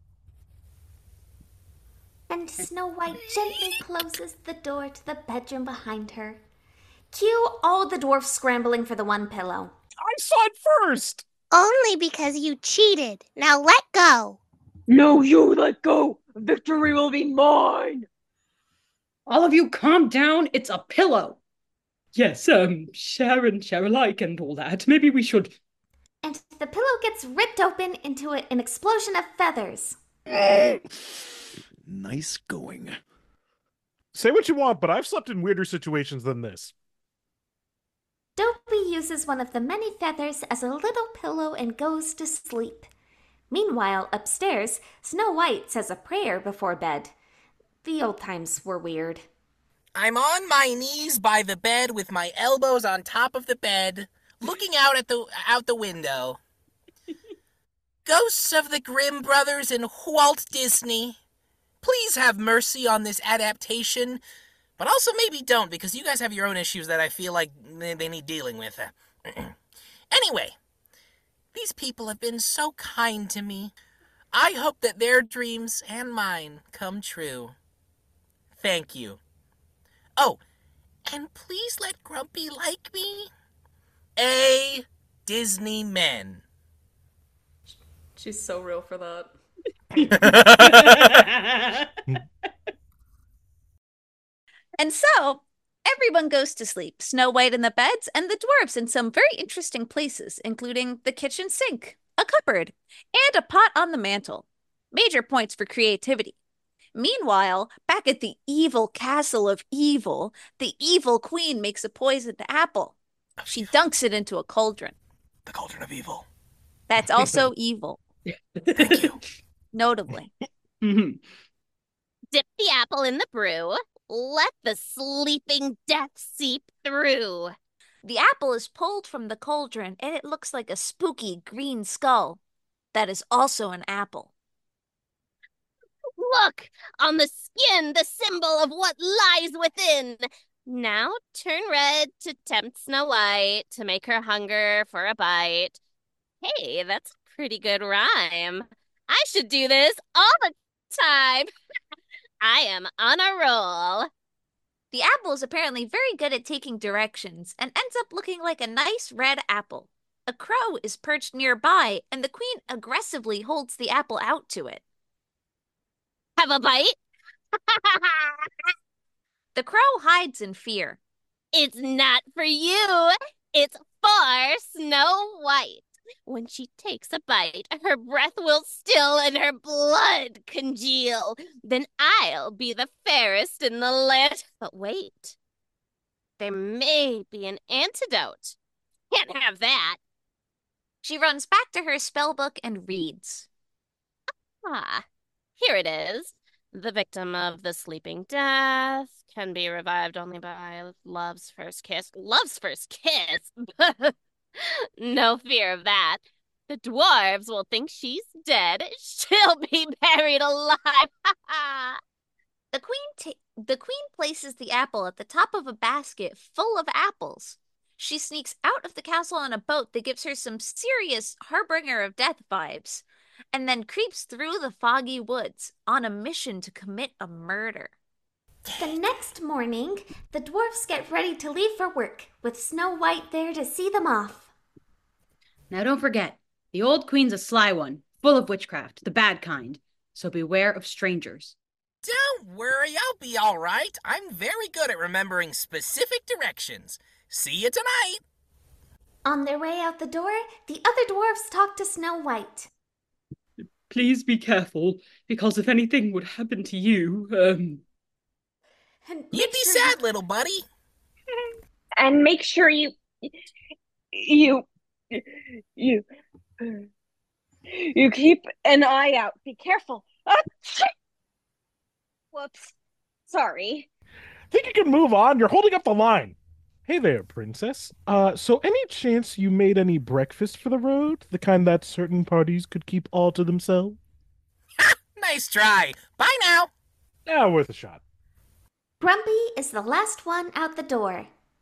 And Snow White gently closes the door to the bedroom behind her. Cue all the dwarfs scrambling for the one pillow. I saw it first! Only because you cheated. Now let go. No, you let go. Victory will be mine. All of you calm down. It's a pillow. Yes, share and share alike and all that. Maybe we should... And the pillow gets ripped open into an explosion of feathers. Nice going. Say what you want, but I've slept in weirder situations than this. Dopey uses one of the many feathers as a little pillow and goes to sleep. Meanwhile, upstairs, Snow White says a prayer before bed. The old times were weird. I'm on my knees by the bed with my elbows on top of the bed, looking out the window. Ghosts of the Grimm brothers and Walt Disney, please have mercy on this adaptation, but also maybe don't, because you guys have your own issues that I feel like they need dealing with. Anyway, these people have been so kind to me. I hope that their dreams and mine come true. Thank you. Oh, and please let Grumpy like me. A Disney men. She's so real for that. And so, everyone goes to sleep. Snow White in the beds and the dwarves in some very interesting places, including the kitchen sink, a cupboard, and a pot on the mantle. Major points for creativity. Meanwhile, back at the evil castle of evil, the evil queen makes a poisoned apple. She dunks it into a cauldron. The cauldron of evil. That's also evil. Thank you. Notably. Dip the apple in the brew. Let the sleeping death seep through. The apple is pulled from the cauldron, and it looks like a spooky green skull. That is also an apple. Look, on the skin, the symbol of what lies within. Now turn red to tempt Snow White, to make her hunger for a bite. Hey, that's a pretty good rhyme. I should do this all the time. I am on a roll. The apple is apparently very good at taking directions and ends up looking like a nice red apple. A crow is perched nearby, and the queen aggressively holds the apple out to it. Have a bite? The crow hides in fear. It's not for you. It's for Snow White. When she takes a bite, her breath will still and her blood congeal. Then I'll be the fairest in the land. But wait, there may be an antidote. Can't have that. She runs back to her spell book and reads. Ah, here it is. The victim of the sleeping death can be revived only by love's first kiss. Love's first kiss? No fear of that. The dwarves will think she's dead. She'll be buried alive. The queen places the apple at the top of a basket full of apples. She sneaks out of the castle on a boat that gives her some serious harbinger of death vibes, and then creeps through the foggy woods on a mission to commit a murder. The next morning, the dwarfs get ready to leave for work, with Snow White there to see them off. Now don't forget, the old queen's a sly one, full of witchcraft, the bad kind. So beware of strangers. Don't worry, I'll be all right. I'm very good at remembering specific directions. See you tonight. On their way out the door, the other dwarfs talk to Snow White. Please be careful, because if anything would happen to you, You'd be sad, little buddy. And make sure you keep an eye out. Be careful. Whoops. Sorry. Think you can move on? You're holding up the line. Hey there, princess. So any chance you made any breakfast for the road? The kind that certain parties could keep all to themselves? Nice try. Bye now. Yeah, worth a shot. Grumpy is the last one out the door.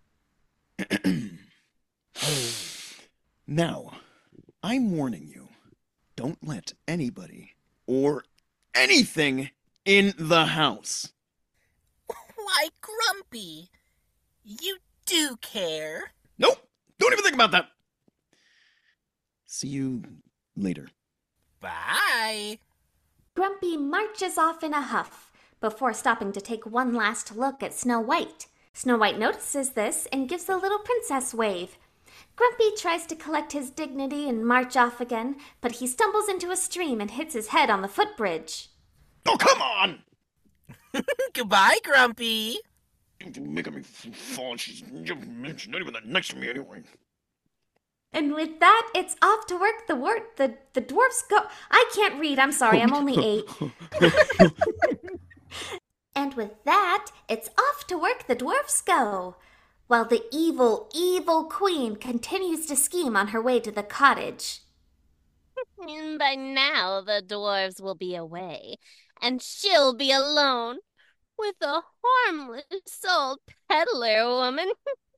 Now, I'm warning you. Don't let anybody or anything in the house. Why, Grumpy, you do care. Nope, don't even think about that. See you later. Bye. Grumpy marches off in a huff, before stopping to take one last look at Snow White. Snow White notices this and gives a little princess wave. Grumpy tries to collect his dignity and march off again, but he stumbles into a stream and hits his head on the footbridge. Oh, come on! Goodbye, Grumpy. You're making me fall. She's not even that nice to me anyway. And with that, it's off to work. The dwarfs go. I can't read. I'm sorry. I'm only 8. And with that, it's off to work. The dwarfs go, while the evil, evil queen continues to scheme on her way to the cottage. And by now, the dwarves will be away, and she'll be alone with a harmless old peddler woman.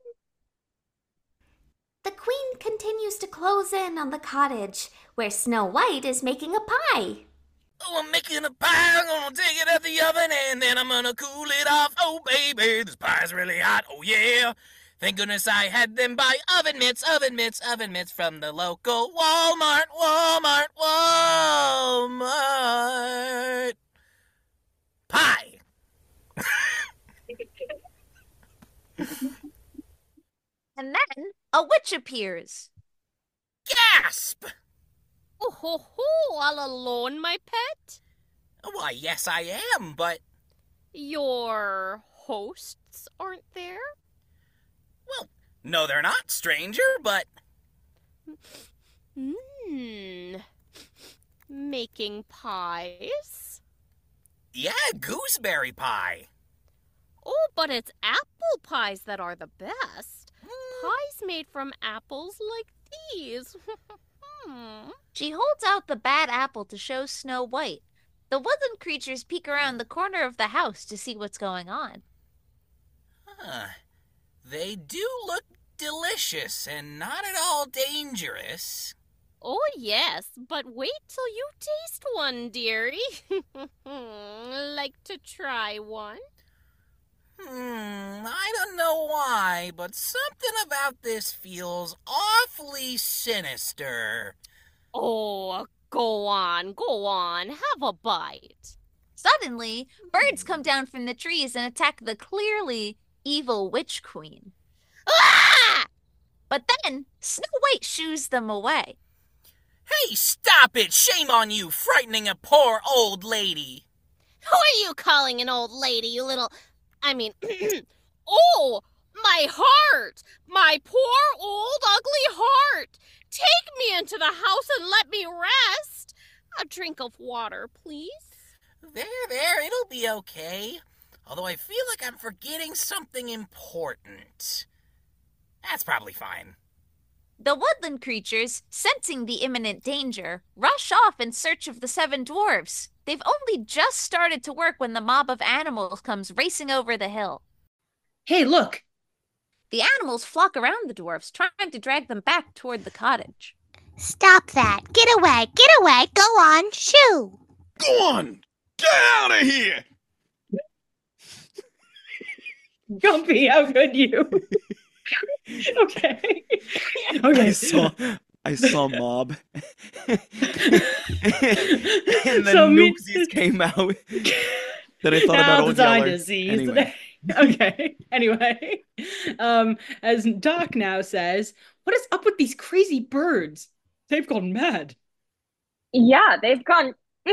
The queen continues to close in on the cottage, where Snow White is making a pie. Oh, I'm making a pie. I'm gonna take it out the oven and then I'm gonna cool it off. Oh, baby, this pie's really hot. Oh, yeah. Thank goodness I had them buy oven mitts from the local Walmart. Pie. And then a witch appears. Gasp! Oh, ho, ho, all alone, my pet? Why, yes, I am, but... Your hosts aren't there? Well, no, they're not, stranger, but... Making pies? Yeah, gooseberry pie. Oh, but it's apple pies that are the best. Pies made from apples like these. She holds out the bad apple to show Snow White. The woodland creatures peek around the corner of the house to see what's going on. They do look delicious and not at all dangerous. Oh, yes, but wait till you taste one, dearie. Like to try one? I don't know why, but something about this feels awfully sinister. Oh, go on, have a bite. Suddenly, birds come down from the trees and attack the clearly evil Witch Queen. Ah! But then, Snow White shoos them away. Hey, stop it! Shame on you, frightening a poor old lady. Who are you calling an old lady, you little... Oh, my heart! My poor old ugly heart! Take me into the house and let me rest. A drink of water, please. There, it'll be okay. Although I feel like I'm forgetting something important. That's probably fine. The woodland creatures, sensing the imminent danger, rush off in search of the 7 dwarfs. They've only just started to work when the mob of animals comes racing over the hill. Hey, look! The animals flock around the dwarfs, trying to drag them back toward the cottage. Stop that. Get away. Get away. Go on. Shoo. Go on! Get out of here! Grumpy, how could you? Okay. Okay. I saw Mob. And then So Noopsies came out. That I thought about Old design Yeller. disease. Anyway. Okay. Anyway, as Doc now says, what is up with these crazy birds? They've gone mad. Yeah, they've gone.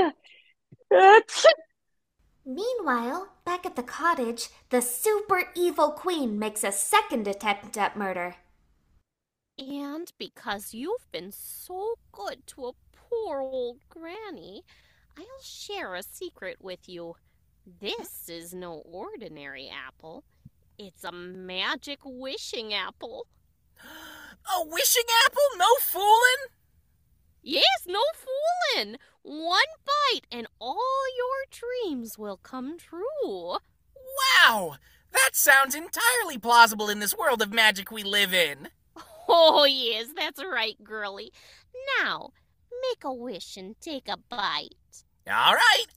Meanwhile, back at the cottage, the super evil queen makes a second attempt at murder. And because you've been so good to a poor old granny, I'll share a secret with you. This is no ordinary apple. It's a magic wishing apple. A wishing apple? No fooling? Yes, no fooling. One bite and all your dreams will come true. Wow! That sounds entirely plausible in this world of magic we live in. Oh, yes, that's right, girlie. Now, make a wish and take a bite. All right.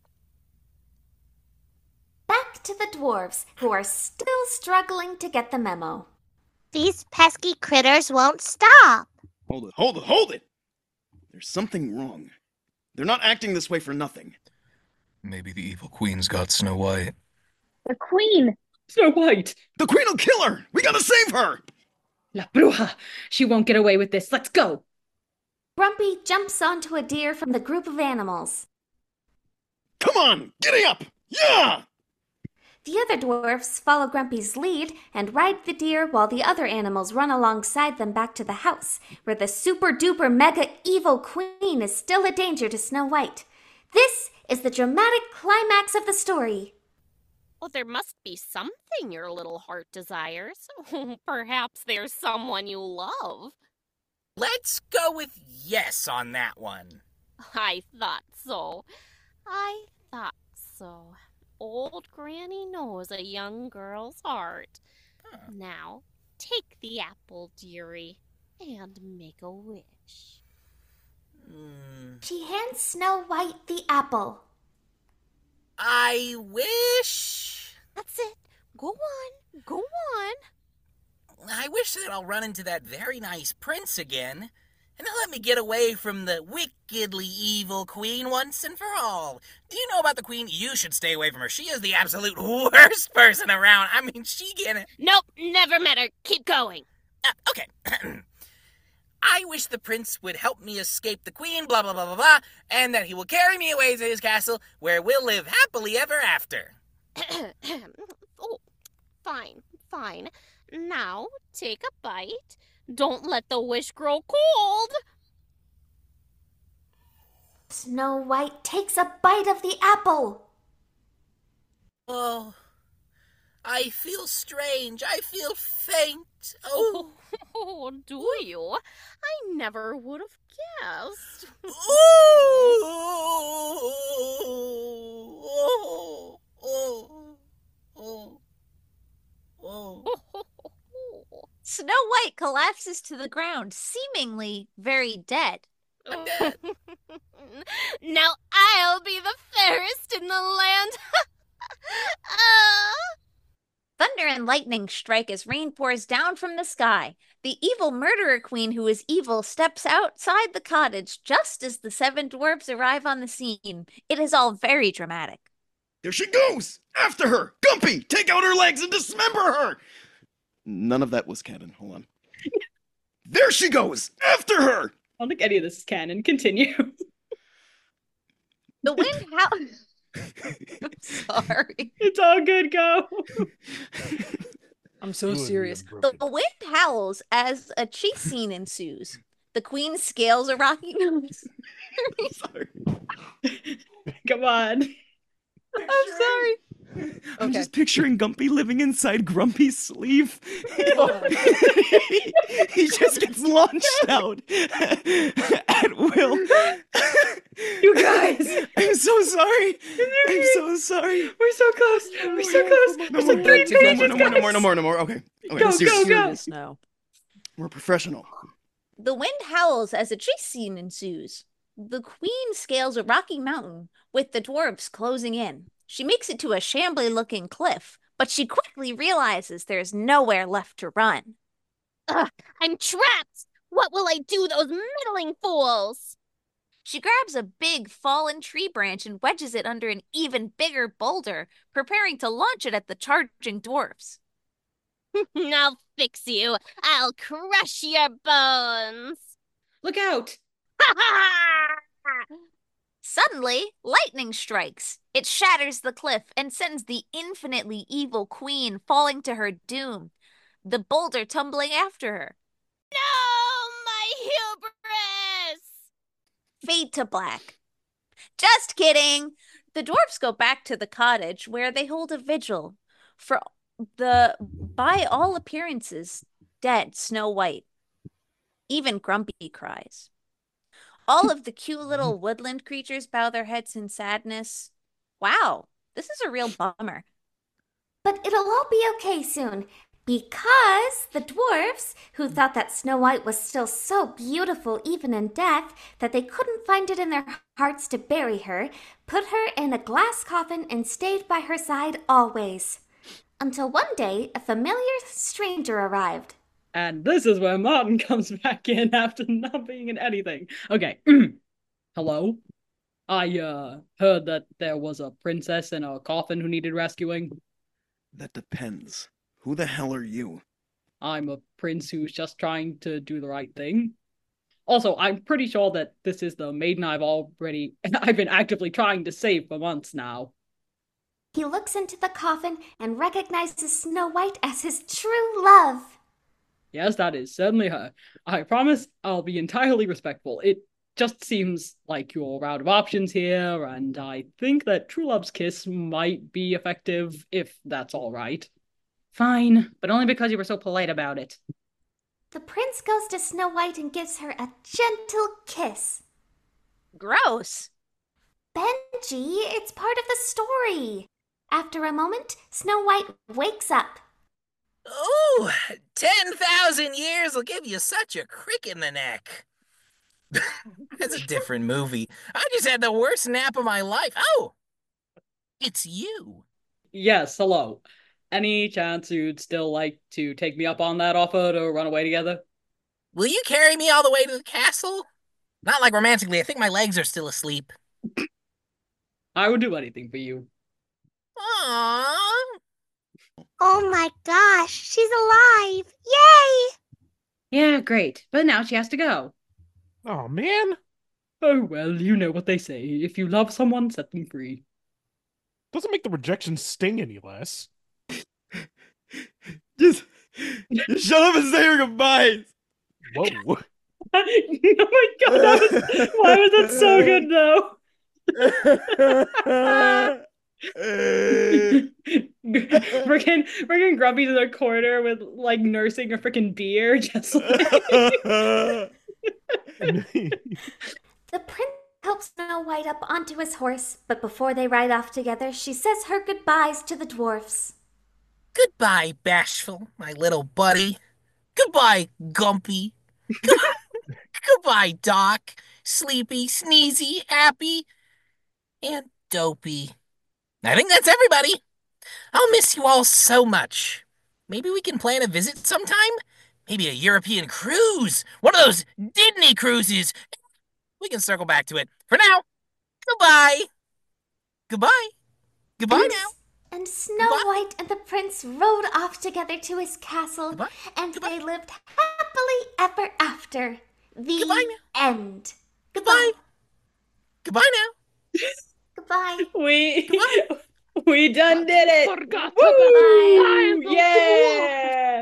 Back to the dwarves, who are still struggling to get the memo. These pesky critters won't stop. Hold it! There's something wrong. They're not acting this way for nothing. Maybe the evil queen's got Snow White. The queen! Snow White! The queen will kill her! We gotta save her! La Bruja! She won't get away with this. Let's go! Grumpy jumps onto a deer from the group of animals. Come on! Giddy up! Yeah! The other dwarfs follow Grumpy's lead and ride the deer while the other animals run alongside them back to the house, where the super-duper mega evil queen is still a danger to Snow White. This is the dramatic climax of the story. Well, there must be something your little heart desires. Perhaps there's someone you love. Let's go with yes on that one. I thought so. Old Granny knows a young girl's heart. Now, take the apple, dearie, and make a wish. She hands Snow White the apple. I wish... That's it. Go on. I wish that I'll run into that very nice prince again, and they'll let me get away from the wickedly evil queen once and for all. Do you know about the queen? You should stay away from her. She is the absolute worst person around. I mean, she can... Nope, never met her. Keep going. Okay. I wish the prince would help me escape the queen, blah, blah, blah, blah, blah, and that he will carry me away to his castle, where we'll live happily ever after. Oh, fine. Now, take a bite. Don't let the wish grow cold. Snow White takes a bite of the apple. Oh, I feel strange. I feel faint. Oh, do you? I never would have guessed. Snow White collapses to the ground, seemingly very dead. I'm dead. Now I'll be the fairest in the land. Thunder and lightning strike as rain pours down from the sky. The evil murderer queen who is evil steps outside the cottage just as the 7 dwarfs arrive on the scene. It is all very dramatic. There she goes! After her! Gumpy, take out her legs and dismember her! None of that was canon. Hold on. There she goes! After her! I don't think any of this is canon. Continue. The wind howls. I'm sorry. It's all good, go. I'm so serious. The wind howls as a chase scene ensues. The queen scales a rocky mountain. Sorry. Come on. I'm sorry. I'm just picturing Gumpy living inside Grumpy's sleeve. He just gets launched out at will. You guys! I'm so sorry. I'm so sorry. We're so close. We're so close. There's like 3 pages. No more. Okay. Go, seriously. go, go. Now. We're professional. The wind howls as a chase scene ensues. The queen scales a rocky mountain with the dwarves closing in. She makes it to a shambly-looking cliff, but she quickly realizes there's nowhere left to run. Ugh, I'm trapped! What will I do, those meddling fools? She grabs a big fallen tree branch and wedges it under an even bigger boulder, preparing to launch it at the charging dwarves. I'll fix you. I'll crush your bones. Look out. Ha ha! Suddenly, lightning strikes. It shatters the cliff and sends the infinitely evil queen falling to her doom, the boulder tumbling after her. No, my hubris! Fade to black. Just kidding. The dwarfs go back to the cottage where they hold a vigil for the, by all appearances, dead Snow White. Even Grumpy cries. All of the cute little woodland creatures bow their heads in sadness. Wow, this is a real bummer. But it'll all be okay soon, because the dwarfs, who thought that Snow White was still so beautiful even in death that they couldn't find it in their hearts to bury her, put her in a glass coffin and stayed by her side always. Until one day, a familiar stranger arrived. And this is where Martin comes back in after not being in anything. Okay. Hello? I heard that there was a princess in a coffin who needed rescuing. That depends. Who the hell are you? I'm a prince who's just trying to do the right thing. Also, I'm pretty sure that this is the maiden I've been actively trying to save for months now. He looks into the coffin and recognizes Snow White as his true love. Yes, that is certainly her. I promise I'll be entirely respectful. It just seems like you're out of options here, and I think that True Love's kiss might be effective, if that's all right. Fine, but only because you were so polite about it. The prince goes to Snow White and gives her a gentle kiss. Gross. Benji, it's part of the story. After a moment, Snow White wakes up. Ooh, 10,000 years will give you such a crick in the neck. That's a different movie. I just had the worst nap of my life. Oh, it's you. Yes, hello. Any chance you'd still like to take me up on that offer to run away together? Will you carry me all the way to the castle? Not like romantically. I think my legs are still asleep. I would do anything for you. Aww. Oh my gosh, she's alive! Yay! Yeah, great. But now she has to go. Oh, man. Oh, well, you know what they say. If you love someone, set them free. Doesn't make the rejection sting any less. Just shut up and say your goodbyes. Whoa. Oh my god, why was that so good, though? Freaking Grumpy's in the corner with, like, nursing a freaking deer, just like... The prince helps Snow White up onto his horse, but before they ride off together, she says her goodbyes to the dwarfs. Goodbye, Bashful, my little buddy. Goodbye, Gumpy. Goodbye, Doc. Sleepy, Sneezy, Happy, and Dopey. I think that's everybody. I'll miss you all so much. Maybe we can plan a visit sometime? Maybe a European cruise. One of those Disney cruises. We can circle back to it. For now, goodbye. Goodbye. Goodbye now. And Snow White and the prince rode off together to his castle, and they lived happily ever after. The end. Goodbye. Goodbye now. Goodbye. We done did it. Woo! Yeah.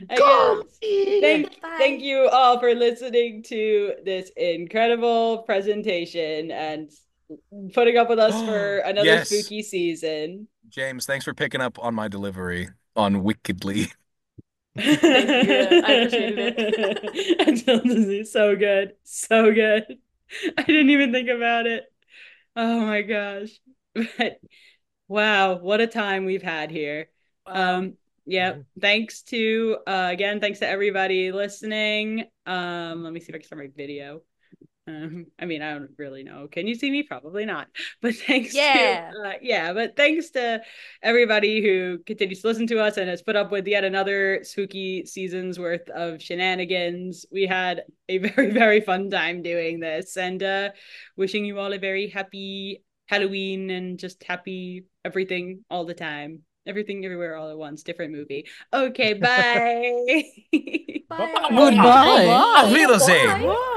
Thank you all for listening to this incredible presentation and putting up with us for another spooky season. James, thanks for picking up on my delivery on Wickedly. Thank you. I appreciated it. So good. So good. I didn't even think about it. Oh my gosh. But wow, what a time we've had here. Thanks to thanks to everybody listening. Let me see if I can start my video. I mean, I don't really know. Can you see me? Probably not. But thanks to everybody who continues to listen to us and has put up with yet another spooky season's worth of shenanigans. We had a very, very fun time doing this, and wishing you all a very happy Halloween and just happy everything all the time. Everything everywhere all at once. Different movie. Okay, bye. Goodbye. Auf Wiedersehen.